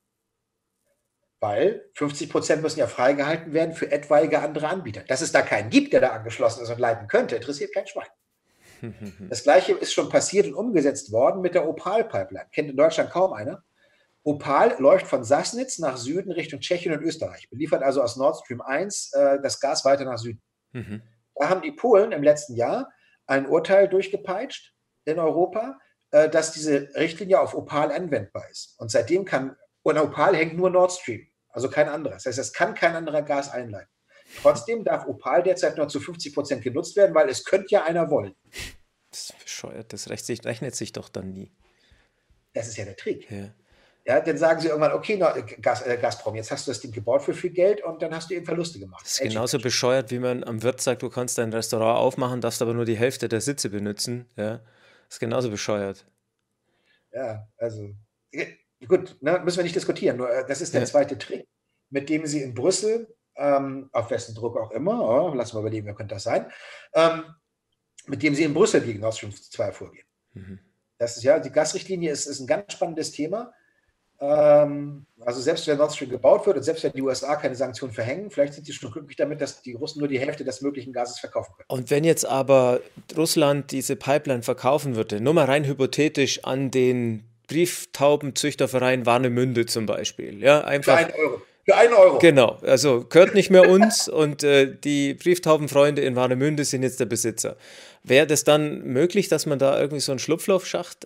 Weil 50% müssen ja freigehalten werden für etwaige andere Anbieter. Dass es da keinen gibt, der da angeschlossen ist und leiten könnte, interessiert kein Schwein. Das Gleiche ist schon passiert und umgesetzt worden mit der Opal-Pipeline. Kennt in Deutschland kaum einer. Opal läuft von Sassnitz nach Süden Richtung Tschechien und Österreich, beliefert also aus Nord Stream 1 das Gas weiter nach Süden. Da haben die Polen im letzten Jahr ein Urteil durchgepeitscht in Europa, dass diese Richtlinie auf Opal anwendbar ist. Und seitdem an Opal hängt nur Nord Stream, also kein anderer. Das heißt, es kann kein anderer Gas einleiten. Trotzdem darf Opal derzeit nur zu 50% genutzt werden, weil es könnte ja einer wollen. Das ist bescheuert, das rechnet sich doch dann nie. Das ist ja der Trick. Ja. Ja, dann sagen sie irgendwann, okay, Gazprom, jetzt hast du das Ding gebaut für viel Geld und dann hast du eben Verluste gemacht. Das ist genauso bescheuert, wie man am Wirt sagt, du kannst dein Restaurant aufmachen, darfst aber nur die Hälfte der Sitze benutzen. Ja, das ist genauso bescheuert. Ja, also gut, ne, müssen wir nicht diskutieren. Nur das ist der zweite Trick, mit dem sie in Brüssel, auf wessen Druck auch immer, lassen wir überlegen, wer könnte das sein, mit dem sie in Brüssel gegen Nord Stream 2 vorgehen. Das ist ja, die Gasrichtlinie ist ein ganz spannendes Thema. Also selbst wenn Nord Stream gebaut wird und selbst wenn die USA keine Sanktionen verhängen, vielleicht sind sie schon glücklich damit, dass die Russen nur die Hälfte des möglichen Gases verkaufen können. Und wenn jetzt aber Russland diese Pipeline verkaufen würde, nur mal rein hypothetisch an den Brieftaubenzüchterverein Warnemünde zum Beispiel, ja, einfach. Für 1 Euro. Für 1 Euro. Genau, also gehört nicht mehr uns und die Brieftaubenfreunde in Warnemünde sind jetzt der Besitzer. Wäre das dann möglich, dass man da irgendwie so ein Schlupfloch schafft?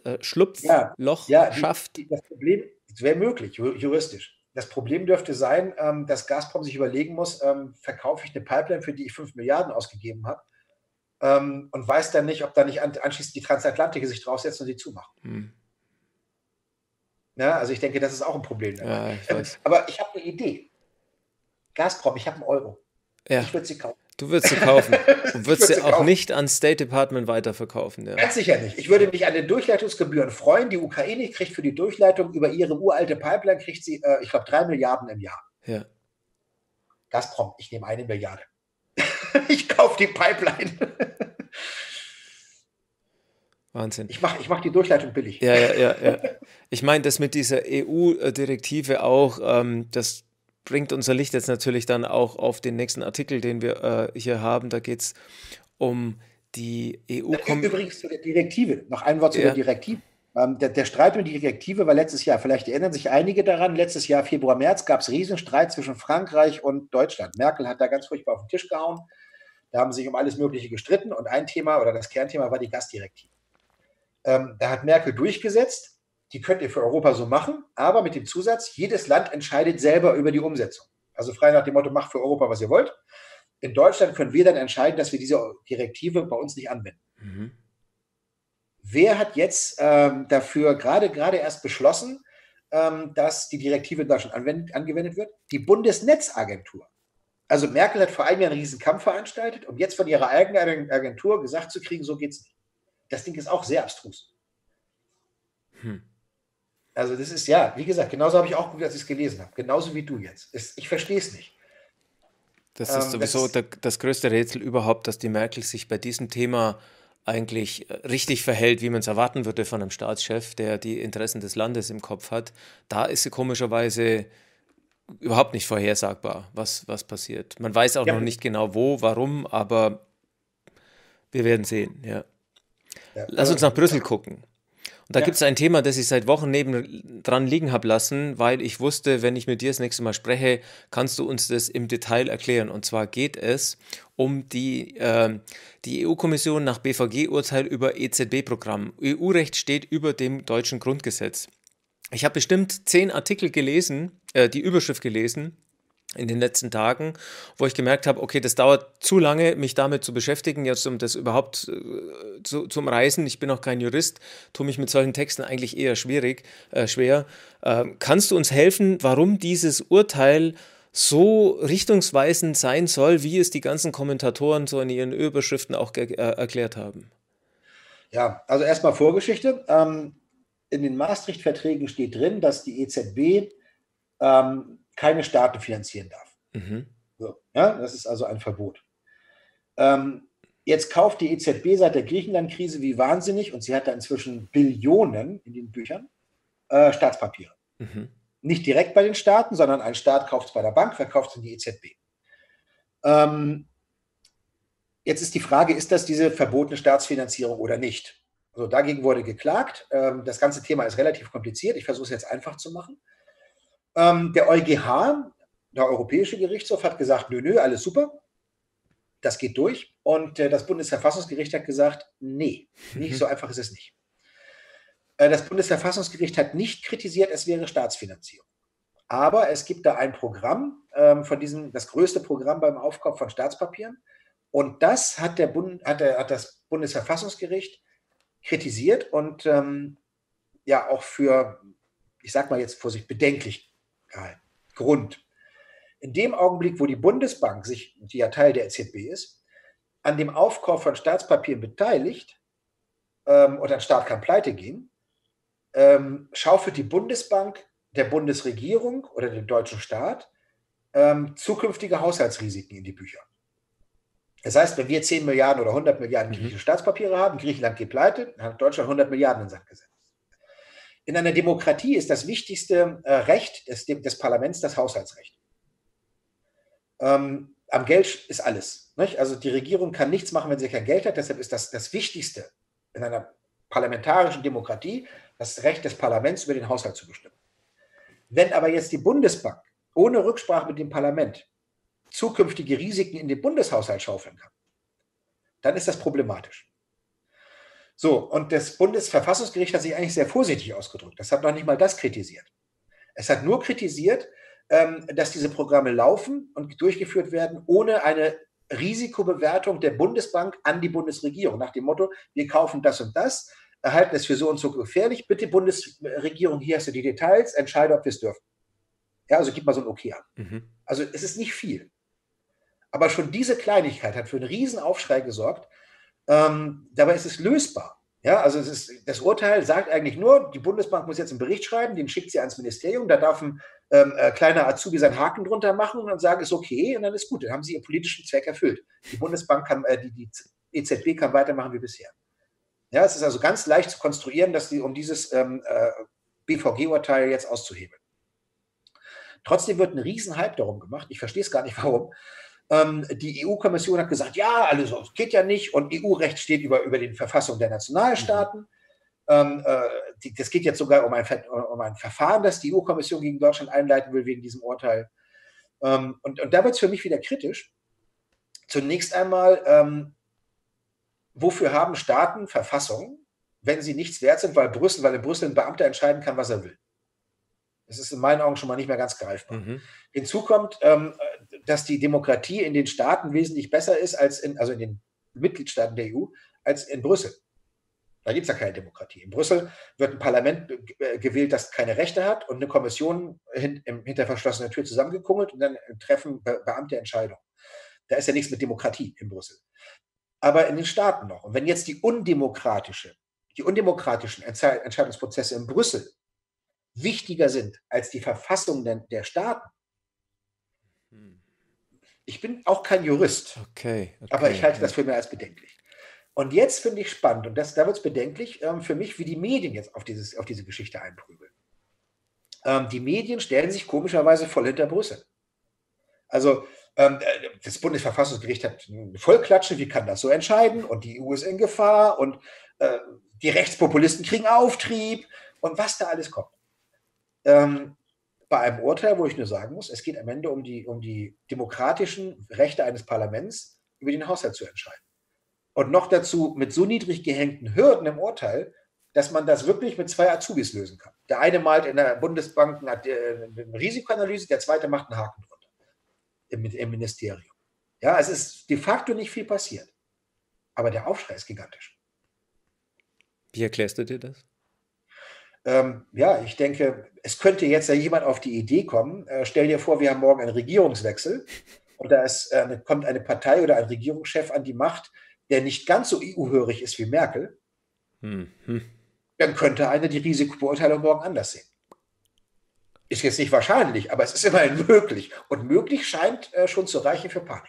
Das Problem, es wäre möglich, juristisch. Das Problem dürfte sein, dass Gazprom sich überlegen muss, verkaufe ich eine Pipeline, für die ich 5 Milliarden ausgegeben habe, und weiß dann nicht, ob da nicht anschließend die Transatlantik sich draufsetzen und die zumachen. Ja, also ich denke, das ist auch ein Problem. Ja, ich weiß. Aber ich habe eine Idee. Gazprom, ich habe 1 Euro. Ja. Ich würde sie kaufen. Du würdest sie kaufen und würdest sie auch nicht an State Department weiterverkaufen. Ja. Ganz sicher nicht. Ich würde mich an den Durchleitungsgebühren freuen. Die Ukraine kriegt für die Durchleitung über ihre uralte Pipeline, kriegt sie, ich glaube, 3 Milliarden im Jahr. Ja. Gazprom, ich nehme 1 Milliarde. Ich kaufe die Pipeline. Wahnsinn. Ich mach die Durchleitung billig. Ja. Ich meine, das mit dieser EU-Direktive auch, das bringt unser Licht jetzt natürlich dann auch auf den nächsten Artikel, den wir hier haben. Da geht es um die EU-Kommission. Übrigens zu der Direktive. Noch ein Wort zu der Direktive. Der Streit um die Direktive war letztes Jahr, vielleicht erinnern sich einige daran, letztes Jahr Februar, März gab es Riesenstreit zwischen Frankreich und Deutschland. Merkel hat da ganz furchtbar auf den Tisch gehauen. Da haben sie sich um alles Mögliche gestritten und ein Thema oder das Kernthema war die Gasdirektive. Da hat Merkel durchgesetzt, die könnt ihr für Europa so machen, aber mit dem Zusatz, jedes Land entscheidet selber über die Umsetzung. Also frei nach dem Motto, macht für Europa, was ihr wollt. In Deutschland können wir dann entscheiden, dass wir diese Direktive bei uns nicht anwenden. Wer hat jetzt dafür gerade erst beschlossen, dass die Direktive in Deutschland angewendet wird? Die Bundesnetzagentur. Also Merkel hat vor einem Jahr einen riesen Kampf veranstaltet, um jetzt von ihrer eigenen Agentur gesagt zu kriegen, so geht's nicht. Das Ding ist auch sehr abstrus. Also das ist, ja, wie gesagt, genauso habe ich auch gut, als ich es gelesen habe. Genauso wie du jetzt. Ich verstehe es nicht. Das ist sowieso das größte Rätsel überhaupt, dass die Merkel sich bei diesem Thema eigentlich richtig verhält, wie man es erwarten würde von einem Staatschef, der die Interessen des Landes im Kopf hat. Da ist sie komischerweise überhaupt nicht vorhersagbar, was passiert. Man weiß auch noch nicht genau wo, warum, aber wir werden sehen, ja. Ja, Lass uns nach Brüssel ja, gucken. Und da gibt es ja, ein Thema, das ich seit Wochen neben dran liegen habe lassen, weil ich wusste, wenn ich mit dir das nächste Mal spreche, kannst du uns das im Detail erklären. Und zwar geht es um die EU-Kommission nach BVG-Urteil über EZB-Programm. EU-Recht steht über dem deutschen Grundgesetz. Ich habe bestimmt 10 Artikel gelesen, die Überschrift gelesen in den letzten Tagen, wo ich gemerkt habe, okay, das dauert zu lange, mich damit zu beschäftigen, jetzt um das überhaupt zum Reisen. Ich bin auch kein Jurist, tue mich mit solchen Texten eigentlich eher schwer. Kannst du uns helfen, warum dieses Urteil so richtungsweisend sein soll, wie es die ganzen Kommentatoren so in ihren Überschriften auch erklärt haben? ja. Also erstmal Vorgeschichte. In den Maastricht-Verträgen steht drin, dass die EZB keine Staaten finanzieren darf. Mhm. So, ja, das ist also ein Verbot. Ähm, Jetzt kauft die EZB seit der Griechenland-Krise wie wahnsinnig und sie hat da inzwischen Billionen in den Büchern Staatspapiere. Mhm. Nicht direkt bei den Staaten, sondern ein Staat kauft es bei der Bank, verkauft es in die EZB. Ähm, Jetzt ist die Frage, ist das diese verbotene Staatsfinanzierung oder nicht? Also dagegen wurde geklagt. Das ganze Thema ist relativ kompliziert. Ich versuche es jetzt einfach zu machen. Der EuGH, der Europäische Gerichtshof, hat gesagt, nö, alles super, das geht durch. Und das Bundesverfassungsgericht hat gesagt, nee, nicht Mhm. so einfach ist es nicht. Das Bundesverfassungsgericht hat nicht kritisiert, es wäre Staatsfinanzierung. Aber es gibt da ein Programm, das größte Programm beim Aufkauf von Staatspapieren. Und das hat das Bundesverfassungsgericht kritisiert und ja auch für, ich sag mal jetzt Vorsicht, bedenklich gehalten. Grund. In dem Augenblick, wo die Bundesbank sich, die ja Teil der EZB ist, an dem Aufkauf von Staatspapieren beteiligt und ein Staat kann pleite gehen, schaufelt die Bundesbank der Bundesregierung oder dem deutschen Staat zukünftige Haushaltsrisiken in die Bücher. Das heißt, wenn wir 10 Milliarden oder 100 Milliarden Mhm. griechische Staatspapiere haben, Griechenland geht pleite, dann hat Deutschland 100 Milliarden in den Sack gesetzt. In einer Demokratie ist das wichtigste Recht des Parlaments das Haushaltsrecht. Am Geld ist alles. Nicht? Also die Regierung kann nichts machen, wenn sie kein Geld hat. Deshalb ist das Wichtigste in einer parlamentarischen Demokratie das Recht des Parlaments, über den Haushalt zu bestimmen. Wenn aber jetzt die Bundesbank ohne Rücksprache mit dem Parlament zukünftige Risiken in den Bundeshaushalt schaufeln kann, dann ist das problematisch. So, und das Bundesverfassungsgericht hat sich eigentlich sehr vorsichtig ausgedrückt. Das hat noch nicht mal das kritisiert. Es hat nur kritisiert, dass diese Programme laufen und durchgeführt werden ohne eine Risikobewertung der Bundesbank an die Bundesregierung. Nach dem Motto, wir kaufen das und das, erhalten es für so und so gefährlich. Bitte Bundesregierung, hier hast du die Details, entscheide, ob wir es dürfen. Ja, also gib mal so ein Okay an. Mhm. Also es ist nicht viel. Aber schon diese Kleinigkeit hat für einen riesen Aufschrei gesorgt. Dabei ist es lösbar. Ja, also das Urteil sagt eigentlich nur, die Bundesbank muss jetzt einen Bericht schreiben, den schickt sie ans Ministerium, da darf ein kleiner Azubi seinen Haken drunter machen und dann sagen, ist okay und dann ist gut, dann haben sie ihren politischen Zweck erfüllt. Die Bundesbank kann, die EZB kann weitermachen wie bisher. Ja, es ist also ganz leicht zu konstruieren, um dieses BVG-Urteil jetzt auszuhebeln. Trotzdem wird ein Riesenhype darum gemacht, ich verstehe es gar nicht warum. Die EU-Kommission hat gesagt, ja, alles geht ja nicht und EU-Recht steht über den Verfassungen der Mhm. Nationalstaaten. Das geht jetzt sogar um ein Verfahren, das die EU-Kommission gegen Deutschland einleiten will wegen diesem Urteil. Und da wird es für mich wieder kritisch. Zunächst einmal, wofür haben Staaten Verfassungen, wenn sie nichts wert sind, weil in Brüssel ein Beamter entscheiden kann, was er will? Das ist in meinen Augen schon mal nicht mehr ganz greifbar. Mhm. Hinzu kommt, dass die Demokratie in den Staaten wesentlich besser ist also in den Mitgliedstaaten der EU, als in Brüssel. Da gibt es ja keine Demokratie. In Brüssel wird ein Parlament gewählt, das keine Rechte hat und eine Kommission hinter verschlossener Tür zusammengekummelt und dann treffen Beamte Entscheidungen. Da ist ja nichts mit Demokratie in Brüssel. Aber in den Staaten noch. Und wenn jetzt die undemokratischen Entscheidungsprozesse in Brüssel wichtiger sind als die Verfassung der Staaten, ich bin auch kein Jurist, Okay, aber ich okay, halte das ja. für mehr als bedenklich. Und jetzt finde ich spannend, und da wird es bedenklich für mich, wie die Medien jetzt auf diese Geschichte einprügeln. Die Medien stellen sich komischerweise voll hinter Brüssel. Also das Bundesverfassungsgericht hat eine Vollklatsche, wie kann das so entscheiden? Und die EU ist in Gefahr und Die Rechtspopulisten kriegen Auftrieb und was da alles kommt. Bei einem Urteil, wo ich nur sagen muss, es geht am Ende um die demokratischen Rechte eines Parlaments, über den Haushalt zu entscheiden. Und noch dazu mit so niedrig gehängten Hürden im Urteil, dass man das wirklich mit 2 Azubis lösen kann. Der eine malt in der Bundesbank eine Risikoanalyse, der zweite macht einen Haken drunter im Ministerium. Ja, es ist de facto nicht viel passiert. Aber der Aufschrei ist gigantisch. Wie erklärst du dir das? Ja, ich denke, es könnte jetzt ja jemand auf die Idee kommen, stell dir vor, wir haben morgen einen Regierungswechsel und da kommt eine Partei oder ein Regierungschef an die Macht, der nicht ganz so EU-hörig ist wie Merkel, dann könnte einer die Risikobeurteilung morgen anders sehen. Ist jetzt nicht wahrscheinlich, aber es ist immerhin möglich. Und möglich scheint schon zu reichen für Panik.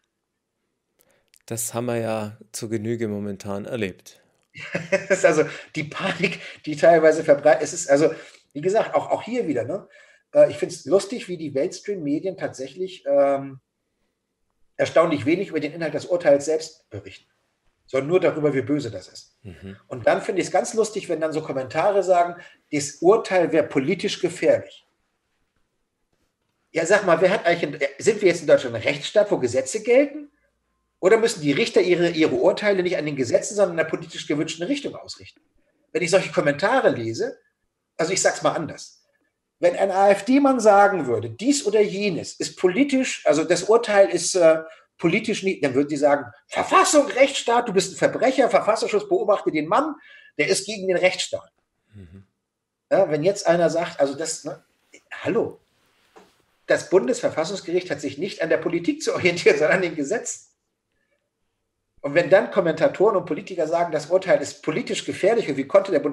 Das haben wir ja zur Genüge momentan erlebt. Das ist also die Panik, die teilweise verbreitet. Es ist also, wie gesagt, auch hier wieder, ne? Ich finde es lustig, wie die Mainstream-Medien tatsächlich erstaunlich wenig über den Inhalt des Urteils selbst berichten, sondern nur darüber, wie böse das ist. Und dann finde ich es ganz lustig, wenn dann so Kommentare sagen, das Urteil wäre politisch gefährlich. Ja, sag mal, sind wir jetzt in Deutschland ein Rechtsstaat, wo Gesetze gelten? Oder müssen die Richter ihre Urteile nicht an den Gesetzen, sondern in der politisch gewünschten Richtung ausrichten? Wenn ich solche Kommentare lese, also ich sage es mal anders, wenn ein AfD-Mann sagen würde, dies oder jenes ist politisch, also das Urteil ist politisch nicht, dann würden die sagen, Verfassung, Rechtsstaat, du bist ein Verbrecher, Verfassungsschutz, beobachte den Mann, der ist gegen den Rechtsstaat. Ja, wenn jetzt einer sagt, also hallo, das Bundesverfassungsgericht hat sich nicht an der Politik zu orientieren, sondern an den Gesetzen. Und wenn dann Kommentatoren und Politiker sagen, das Urteil ist politisch gefährlich und wie konnte der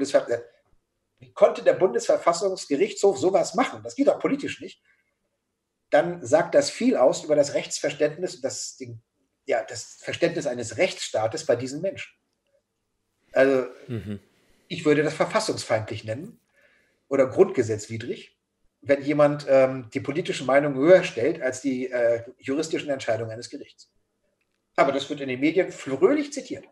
Bundesverfassungsgerichtshof sowas machen? Das geht doch politisch nicht. Dann sagt das viel aus über das Rechtsverständnis und das Verständnis eines Rechtsstaates bei diesen Menschen. Also ich würde das verfassungsfeindlich nennen oder grundgesetzwidrig, wenn jemand die politischen Meinungen höher stellt als die juristischen Entscheidungen eines Gerichts. Aber das wird in den Medien fröhlich zitiert.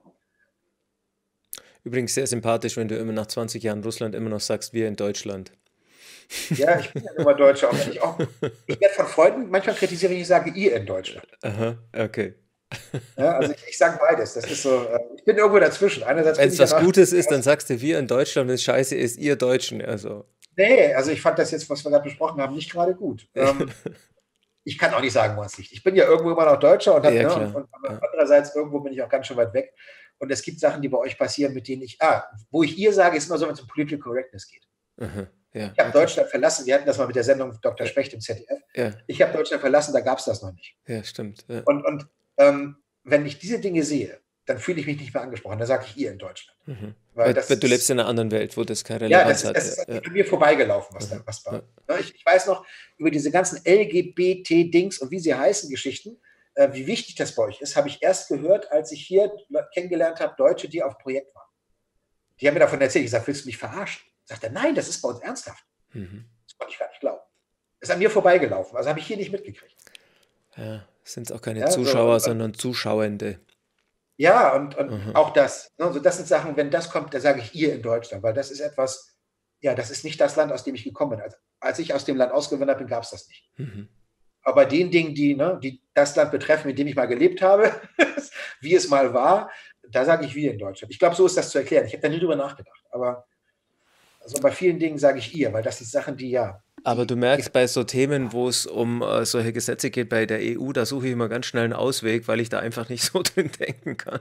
Übrigens sehr sympathisch, wenn du immer nach 20 Jahren Russland immer noch sagst, wir in Deutschland. Ja, ich bin ja immer Deutscher. Ich werde von Freunden manchmal kritisiert, wenn ich sage, ihr in Deutschland. Aha, okay. Ja, also ich sage beides. Das ist so, ich bin irgendwo dazwischen. Wenn es was Gutes ist, dann sagst du wir in Deutschland, wenn es scheiße ist, ihr Deutschen. Also. Nee, also ich fand das jetzt, was wir gerade besprochen haben, nicht gerade gut. Ich kann auch nicht sagen, wo es liegt. Ich bin ja irgendwo immer noch Deutscher und andererseits irgendwo bin ich auch ganz schön weit weg. Und es gibt Sachen, die bei euch passieren, mit denen wo ich ihr sage, ist immer so, wenn es um Political Correctness geht. Ich habe Deutschland verlassen, wir hatten das mal mit der Sendung Dr. Specht im ZDF. Ich habe Deutschland verlassen, da gab es das noch nicht. Ja, stimmt. Ja. Und wenn ich diese Dinge sehe, dann fühle ich mich nicht mehr angesprochen. Dann sage ich ihr in Deutschland. Weil du lebst in einer anderen Welt, wo das keine Relevanz hat. Das ist an mir vorbeigelaufen, was war. Ich weiß noch über diese ganzen LGBT-Dings und wie sie heißen Geschichten, wie wichtig das bei euch ist, habe ich erst gehört, als ich hier kennengelernt habe, Deutsche, die auf Projekt waren. Die haben mir davon erzählt. Ich sage, willst du mich verarschen? Sagt er, nein, das ist bei uns ernsthaft. Das konnte ich gar nicht glauben. Das ist an mir vorbeigelaufen. Also habe ich hier nicht mitgekriegt. Ja, sind es auch keine Zuschauer, sondern Zuschauende. Ja, und auch das. Also das sind Sachen, wenn das kommt, da sage ich ihr in Deutschland, weil das ist etwas, das ist nicht das Land, aus dem ich gekommen bin. Also, als ich aus dem Land ausgewandert bin, gab es das nicht. Aber bei den Dingen, die das Land betreffen, in dem ich mal gelebt habe, wie es mal war, da sage ich wir in Deutschland. Ich glaube, so ist das zu erklären. Ich habe da nie drüber nachgedacht. Aber also bei vielen Dingen sage ich ihr, weil das sind Sachen, die Aber du merkst, bei so Themen, wo es um solche Gesetze geht bei der EU, da suche ich immer ganz schnell einen Ausweg, weil ich da einfach nicht so drin denken kann.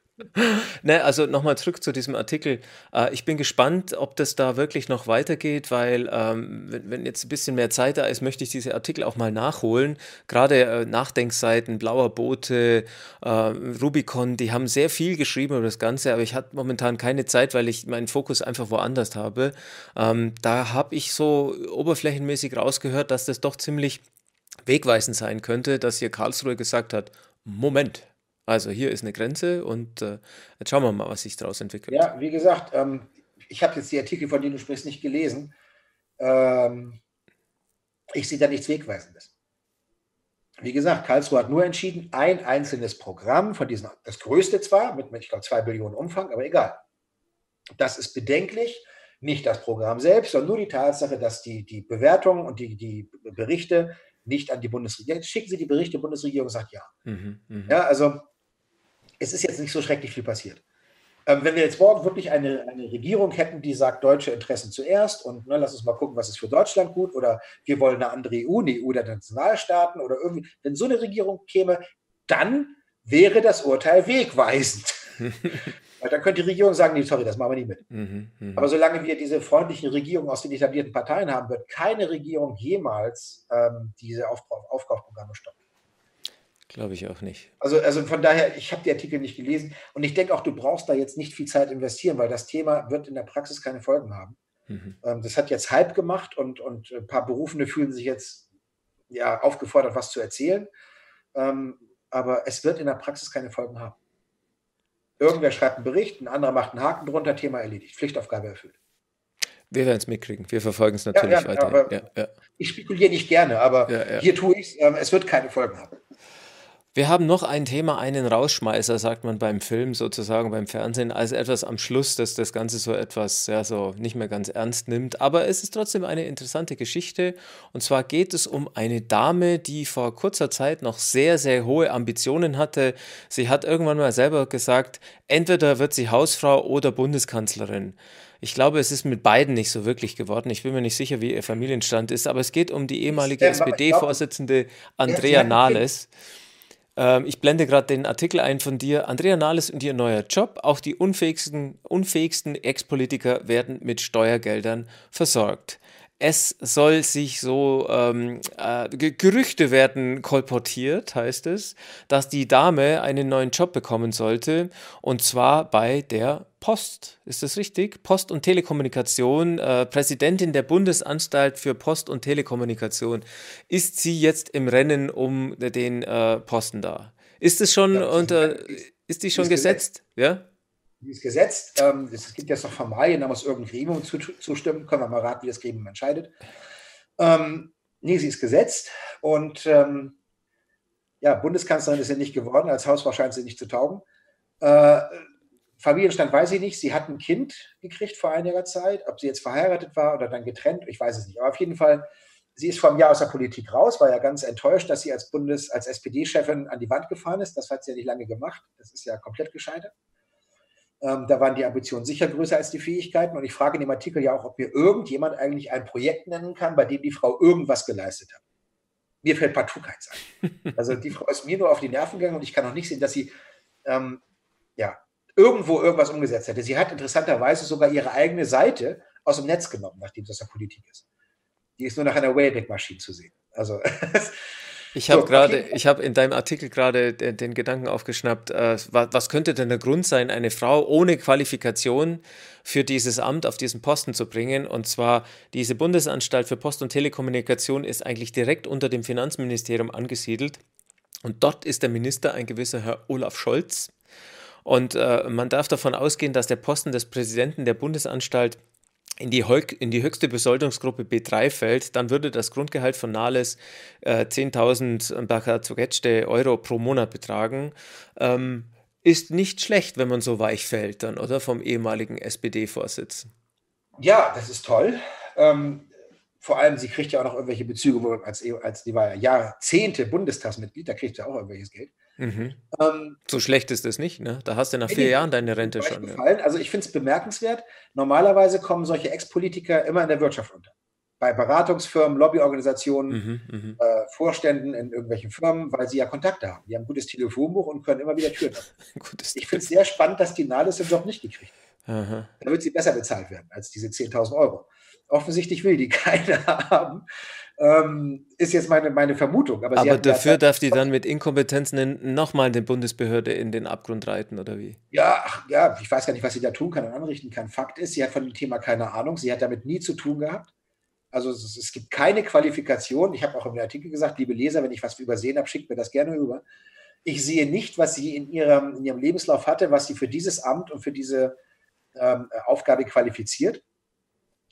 Ne, also nochmal zurück zu diesem Artikel. Ich bin gespannt, ob das da wirklich noch weitergeht, weil wenn jetzt ein bisschen mehr Zeit da ist, möchte ich diese Artikel auch mal nachholen. Gerade Nachdenkseiten, Blauer Bote, Rubicon, die haben sehr viel geschrieben über das Ganze, aber ich hatte momentan keine Zeit, weil ich meinen Fokus einfach woanders habe. Da habe ich so oberflächenmäßig rausgehört, dass das doch ziemlich wegweisend sein könnte, dass hier Karlsruhe gesagt hat, Moment. Also hier ist eine Grenze und jetzt schauen wir mal, was sich daraus entwickelt. Ja, wie gesagt, ich habe jetzt die Artikel, von denen du sprichst, nicht gelesen. Ich sehe da nichts Wegweisendes. Wie gesagt, Karlsruhe hat nur entschieden, ein einzelnes Programm von diesen, das größte zwar, mit ich glaube 2 Billionen Umfang, aber egal. Das ist bedenklich. Nicht das Programm selbst, sondern nur die Tatsache, dass die Bewertungen und die Berichte nicht an die Bundesregierung, schicken Sie die Berichte, die Bundesregierung sagt ja. Ja, also es ist jetzt nicht so schrecklich viel passiert. Wenn wir jetzt morgen wirklich eine Regierung hätten, die sagt, deutsche Interessen zuerst und lass uns mal gucken, was ist für Deutschland gut, oder wir wollen eine andere EU, eine EU der Nationalstaaten oder irgendwie, wenn so eine Regierung käme, dann wäre das Urteil wegweisend. Weil dann könnte die Regierung sagen, nee, sorry, das machen wir nicht mit. Aber solange wir diese freundlichen Regierungen aus den etablierten Parteien haben, wird keine Regierung jemals diese Aufkaufprogramme stoppen. Glaube ich auch nicht. Also von daher, ich habe die Artikel nicht gelesen und ich denke auch, du brauchst da jetzt nicht viel Zeit investieren, weil das Thema wird in der Praxis keine Folgen haben. Das hat jetzt Hype gemacht und ein paar Berufene fühlen sich jetzt ja aufgefordert, was zu erzählen. Aber es wird in der Praxis keine Folgen haben. Irgendwer schreibt einen Bericht, ein anderer macht einen Haken drunter, Thema erledigt, Pflichtaufgabe erfüllt. Wir werden es mitkriegen. Wir verfolgen es natürlich weiter. Ich spekuliere nicht gerne, aber hier tue ich es. Es wird keine Folgen haben. Wir haben noch ein Thema, einen Rausschmeißer, sagt man beim Film sozusagen, beim Fernsehen, also etwas am Schluss, dass das Ganze so etwas so nicht mehr ganz ernst nimmt. Aber es ist trotzdem eine interessante Geschichte. Und zwar geht es um eine Dame, die vor kurzer Zeit noch sehr, sehr hohe Ambitionen hatte. Sie hat irgendwann mal selber gesagt, entweder wird sie Hausfrau oder Bundeskanzlerin. Ich glaube, es ist mit beiden nicht so wirklich geworden. Ich bin mir nicht sicher, wie ihr Familienstand ist, aber es geht um die ehemalige SPD-Vorsitzende Andrea Nahles. Ich blende gerade den Artikel ein von dir. Andrea Nahles und ihr neuer Job. Auch die unfähigsten Ex-Politiker werden mit Steuergeldern versorgt. Es soll sich so, Gerüchte werden kolportiert, heißt es, dass die Dame einen neuen Job bekommen sollte, und zwar bei der Post. Ist das richtig? Post und Telekommunikation, Präsidentin der Bundesanstalt für Post und Telekommunikation. Ist sie jetzt im Rennen um den Posten da? Ist es schon ist die schon gesetzt? Ja? Die ist gesetzt. Es gibt jetzt noch Formalien, da muss irgendein Gremium zustimmen. Können wir mal raten, wie das Gremium entscheidet. Nee, sie ist gesetzt. Und Bundeskanzlerin ist sie nicht geworden. Als Hausfrau scheint sie nicht zu taugen. Familienstand weiß ich nicht. Sie hat ein Kind gekriegt vor einiger Zeit. Ob sie jetzt verheiratet war oder dann getrennt, ich weiß es nicht. Aber auf jeden Fall, sie ist vor einem Jahr aus der Politik raus, war ja ganz enttäuscht, dass sie als SPD-Chefin an die Wand gefahren ist. Das hat sie ja nicht lange gemacht. Das ist ja komplett gescheitert. Da waren die Ambitionen sicher größer als die Fähigkeiten. Und ich frage in dem Artikel ja auch, ob mir irgendjemand eigentlich ein Projekt nennen kann, bei dem die Frau irgendwas geleistet hat. Mir fällt partout keins ein. Also die Frau ist mir nur auf die Nerven gegangen und ich kann auch nicht sehen, dass sie irgendwo irgendwas umgesetzt hätte. Sie hat interessanterweise sogar ihre eigene Seite aus dem Netz genommen, nachdem sie aus der Politik ist. Die ist nur nach einer Wayback-Maschine zu sehen. Also ich habe in deinem Artikel gerade den Gedanken aufgeschnappt, was könnte denn der Grund sein, eine Frau ohne Qualifikation für dieses Amt auf diesen Posten zu bringen? Und zwar, diese Bundesanstalt für Post und Telekommunikation ist eigentlich direkt unter dem Finanzministerium angesiedelt. Und dort ist der Minister ein gewisser Herr Olaf Scholz. Und man darf davon ausgehen, dass der Posten des Präsidenten der Bundesanstalt in die höchste Besoldungsgruppe B3 fällt, dann würde das Grundgehalt von Nahles 10.000 Euro pro Monat betragen. Ist nicht schlecht, wenn man so weich fällt dann, oder? Vom ehemaligen SPD-Vorsitz. Ja, das ist toll. Vor allem, sie kriegt ja auch noch irgendwelche Bezüge, als die war ja Jahrzehnte Bundestagsmitglied, da kriegt sie auch irgendwelches Geld. So schlecht ist das nicht, ne? Da hast du nach 4 Jahren deine Rente schon. Ja. Also ich finde es bemerkenswert. Normalerweise kommen solche Ex-Politiker immer in der Wirtschaft unter. Bei Beratungsfirmen, Lobbyorganisationen, Vorständen in irgendwelchen Firmen, weil sie ja Kontakte haben. Die haben ein gutes Telefonbuch und können immer wieder Türen öffnen. Ich finde es sehr spannend, dass die Nahles den Job nicht gekriegt hat. Da wird sie besser bezahlt werden als diese 10.000 Euro. Offensichtlich will die keiner haben. Ist jetzt meine Vermutung. Aber dafür darf die dann mit Inkompetenz nochmal eine Bundesbehörde in den Abgrund reiten, oder wie? Ja, ich weiß gar nicht, was sie da tun kann und anrichten kann. Fakt ist, sie hat von dem Thema keine Ahnung. Sie hat damit nie zu tun gehabt. Also es gibt keine Qualifikation. Ich habe auch im Artikel gesagt, liebe Leser, wenn ich was übersehen habe, schickt mir das gerne rüber. Ich sehe nicht, was sie in ihrem Lebenslauf hatte, was sie für dieses Amt und für diese Aufgabe qualifiziert.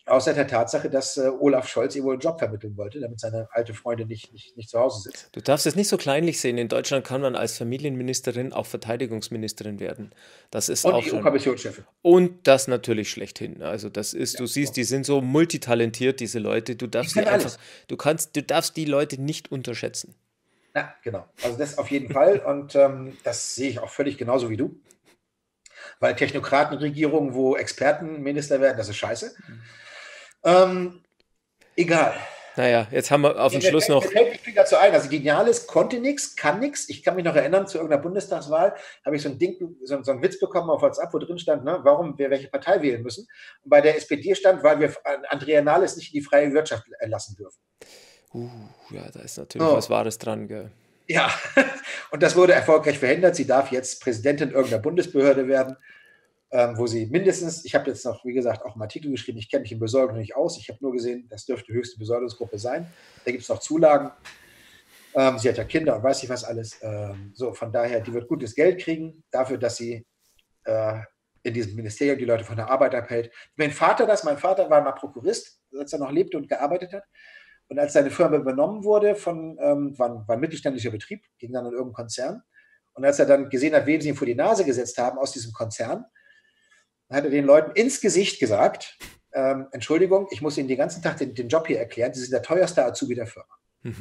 Außer der Tatsache, dass Olaf Scholz ihm wohl einen Job vermitteln wollte, damit seine alte Freundin nicht zu Hause sitzt. Du darfst es nicht so kleinlich sehen. In Deutschland kann man als Familienministerin auch Verteidigungsministerin werden. Das ist Und auch die schon. EU-Kommissionschefin. Und das natürlich schlechthin. Also das ist, Ja, du siehst, so. die sind so multitalentiert, diese Leute. Du Die darfst sie können einfach, alles. du darfst die Leute nicht unterschätzen. Ja, genau. Also das auf jeden Fall. Und das sehe ich auch völlig genauso wie du. Weil Technokratenregierungen, wo Experten Minister werden, das ist scheiße. Ähm, egal. Naja, jetzt haben wir auf Ja, den Schluss mir noch. fällt nicht viel dazu ein. Also Geniales konnte nichts, kann nichts. Ich kann mich noch erinnern, zu irgendeiner Bundestagswahl habe ich so ein Ding, so einen Witz bekommen auf WhatsApp, wo drin stand, ne, warum wir welche Partei wählen müssen. Und bei der SPD stand, weil wir Andrea Nahles nicht in die freie Wirtschaft lassen dürfen. Ja, da ist natürlich was Oh, Wahres dran, gell? ja, und das wurde erfolgreich verhindert. Sie darf jetzt Präsidentin irgendeiner Bundesbehörde werden, wo sie mindestens, ich habe jetzt noch, wie gesagt, auch einen Artikel geschrieben, ich kenne mich in Besoldung nicht aus, ich habe nur gesehen, das dürfte höchste Besoldungsgruppe sein. Da gibt es noch Zulagen. Sie hat ja Kinder und weiß nicht was alles. So, von daher, die wird gutes Geld kriegen dafür, dass sie äh, in diesem Ministerium die Leute von der Arbeit abhält. Mein Vater war mal Prokurist, als er noch lebte und gearbeitet hat. Und als seine Firma übernommen wurde war ein mittelständischer Betrieb, ging dann an irgendeinen Konzern. Und als er dann gesehen hat, wen sie ihm vor die Nase gesetzt haben aus diesem Konzern, hat er den Leuten ins Gesicht gesagt, Entschuldigung, ich muss Ihnen den ganzen Tag den Job hier erklären, Sie sind der teuerste Azubi der Firma.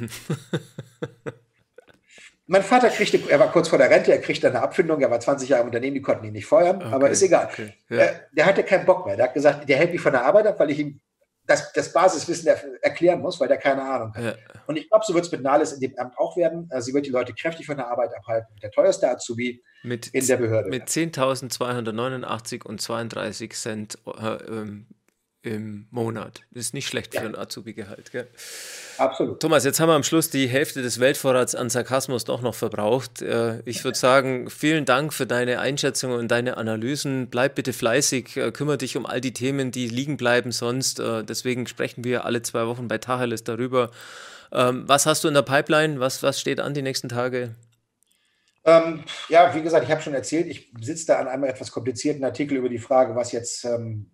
Mein Vater er war kurz vor der Rente, er kriegte eine Abfindung, er war 20 Jahre im Unternehmen, die konnten ihn nicht feuern, aber ist Okay, egal. okay, ja. Der hatte keinen Bock mehr. Der hat gesagt, der hält mich von der Arbeit ab, weil ich ihm das Basiswissen erklären muss, weil der keine Ahnung hat. Ja. Und ich glaube, so wird es mit Nahles in dem Amt auch werden. Sie wird die Leute kräftig von der Arbeit abhalten. Der teuerste Azubi Mit, in der Behörde mit werden. 10.289 und 32 Cent im Monat. Das ist nicht schlecht für Ja, ein Azubi-Gehalt, gell? absolut. Thomas, jetzt haben wir am Schluss die Hälfte des Weltvorrats an Sarkasmus doch noch verbraucht. Ich würde sagen, vielen Dank für deine Einschätzungen und deine Analysen. Bleib bitte fleißig, kümmere dich um all die Themen, die liegen bleiben sonst. Deswegen sprechen wir alle 2 Wochen bei Tacheles darüber. Was hast du in der Pipeline? Was steht an die nächsten Tage? Ja, wie gesagt, ich habe schon erzählt, ich sitze da an einem etwas komplizierten Artikel über die Frage, was jetzt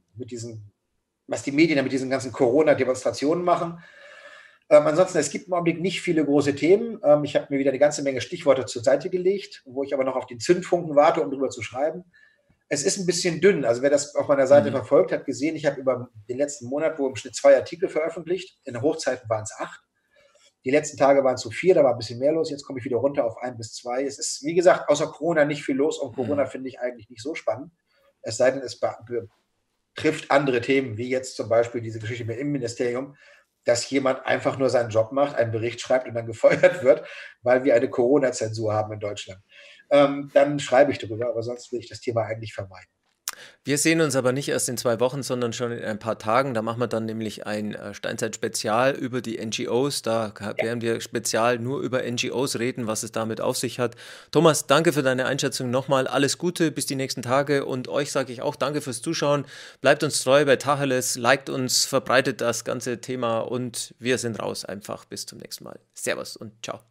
was die Medien mit diesen ganzen Corona-Demonstrationen machen. Ansonsten, es gibt im Augenblick nicht viele große Themen. Ich habe mir wieder eine ganze Menge Stichworte zur Seite gelegt, wo ich aber noch auf den Zündfunken warte, um darüber zu schreiben. Es ist ein bisschen dünn. Also wer das auf meiner Seite Mhm. verfolgt, hat gesehen, ich habe über den letzten Monat wo im Schnitt 2 Artikel veröffentlicht. In den Hochzeiten waren es 8. Die letzten Tage waren es so 4, da war ein bisschen mehr los. Jetzt komme ich wieder runter auf 1 bis 2. Es ist, wie gesagt, außer Corona nicht viel los und Corona Mhm. finde ich eigentlich nicht so spannend. Es sei denn, es betrifft andere Themen, wie jetzt zum Beispiel diese Geschichte mit dem Innenministerium, dass jemand einfach nur seinen Job macht, einen Bericht schreibt und dann gefeuert wird, weil wir eine Corona-Zensur haben in Deutschland. Dann schreibe ich darüber, aber sonst will ich das Thema eigentlich vermeiden. Wir sehen uns aber nicht erst in 2 Wochen, sondern schon in ein paar Tagen. Da machen wir dann nämlich ein Steinzeit-Spezial über die NGOs. Da Ja, werden wir spezial nur über NGOs reden, was es damit auf sich hat. Thomas, danke für deine Einschätzung nochmal. Alles Gute bis die nächsten Tage. Und euch sage ich auch danke fürs Zuschauen. Bleibt uns treu bei Tacheles, liked uns, verbreitet das ganze Thema und wir sind raus einfach. Bis zum nächsten Mal. Servus und ciao.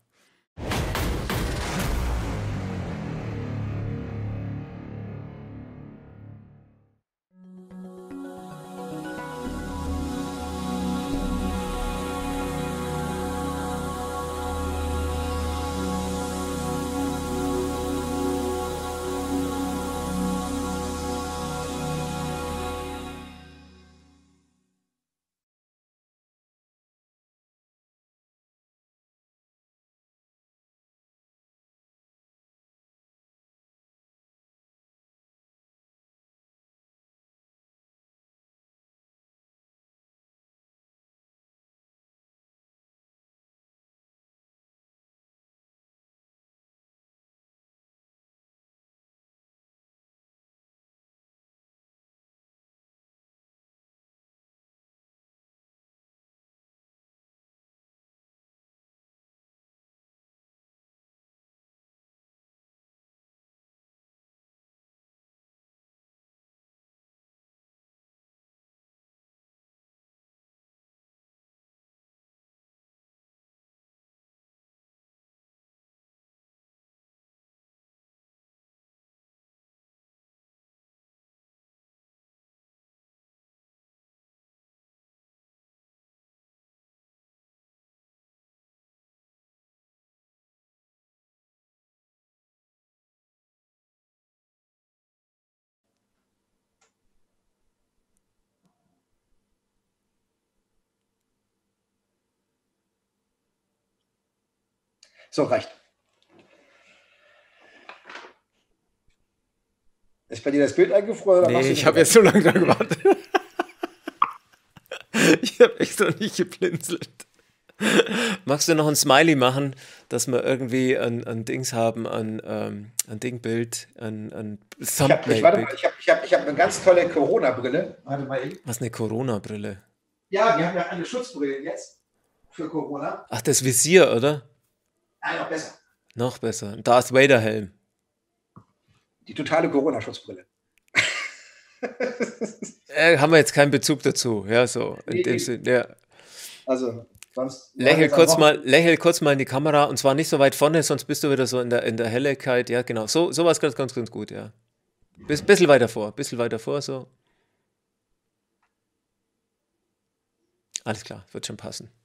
So, reicht. Ist bei dir das Bild eingefroren oder machst Nee, du ich noch habe jetzt weiter? so lange dran gewartet. Ich habe extra nicht geblinzelt. Magst du noch ein Smiley machen, dass wir irgendwie ein Dings haben, ein Dingbild, ein Warte mal, Thumbnail-Bild? ich hab eine ganz tolle Corona-Brille. Warte mal eben. Was eine Corona-Brille. Ja, wir haben ja eine Schutzbrille jetzt für Corona. Ach, das Visier, oder? Nein, noch besser. Noch besser. Ein Darth Vader-Helm. Die totale Corona-Schutzbrille. Haben wir jetzt keinen Bezug dazu. Ja, so, in Nee, dem nee. Sinn, ja. Also, sonst, wir haben jetzt am Lächel kurz mal in die Kamera und zwar nicht so weit vorne, sonst bist du wieder so in der Helligkeit. Ja, genau. So was ganz gut, ja. Bisschen weiter vor, so. Alles klar, wird schon passen.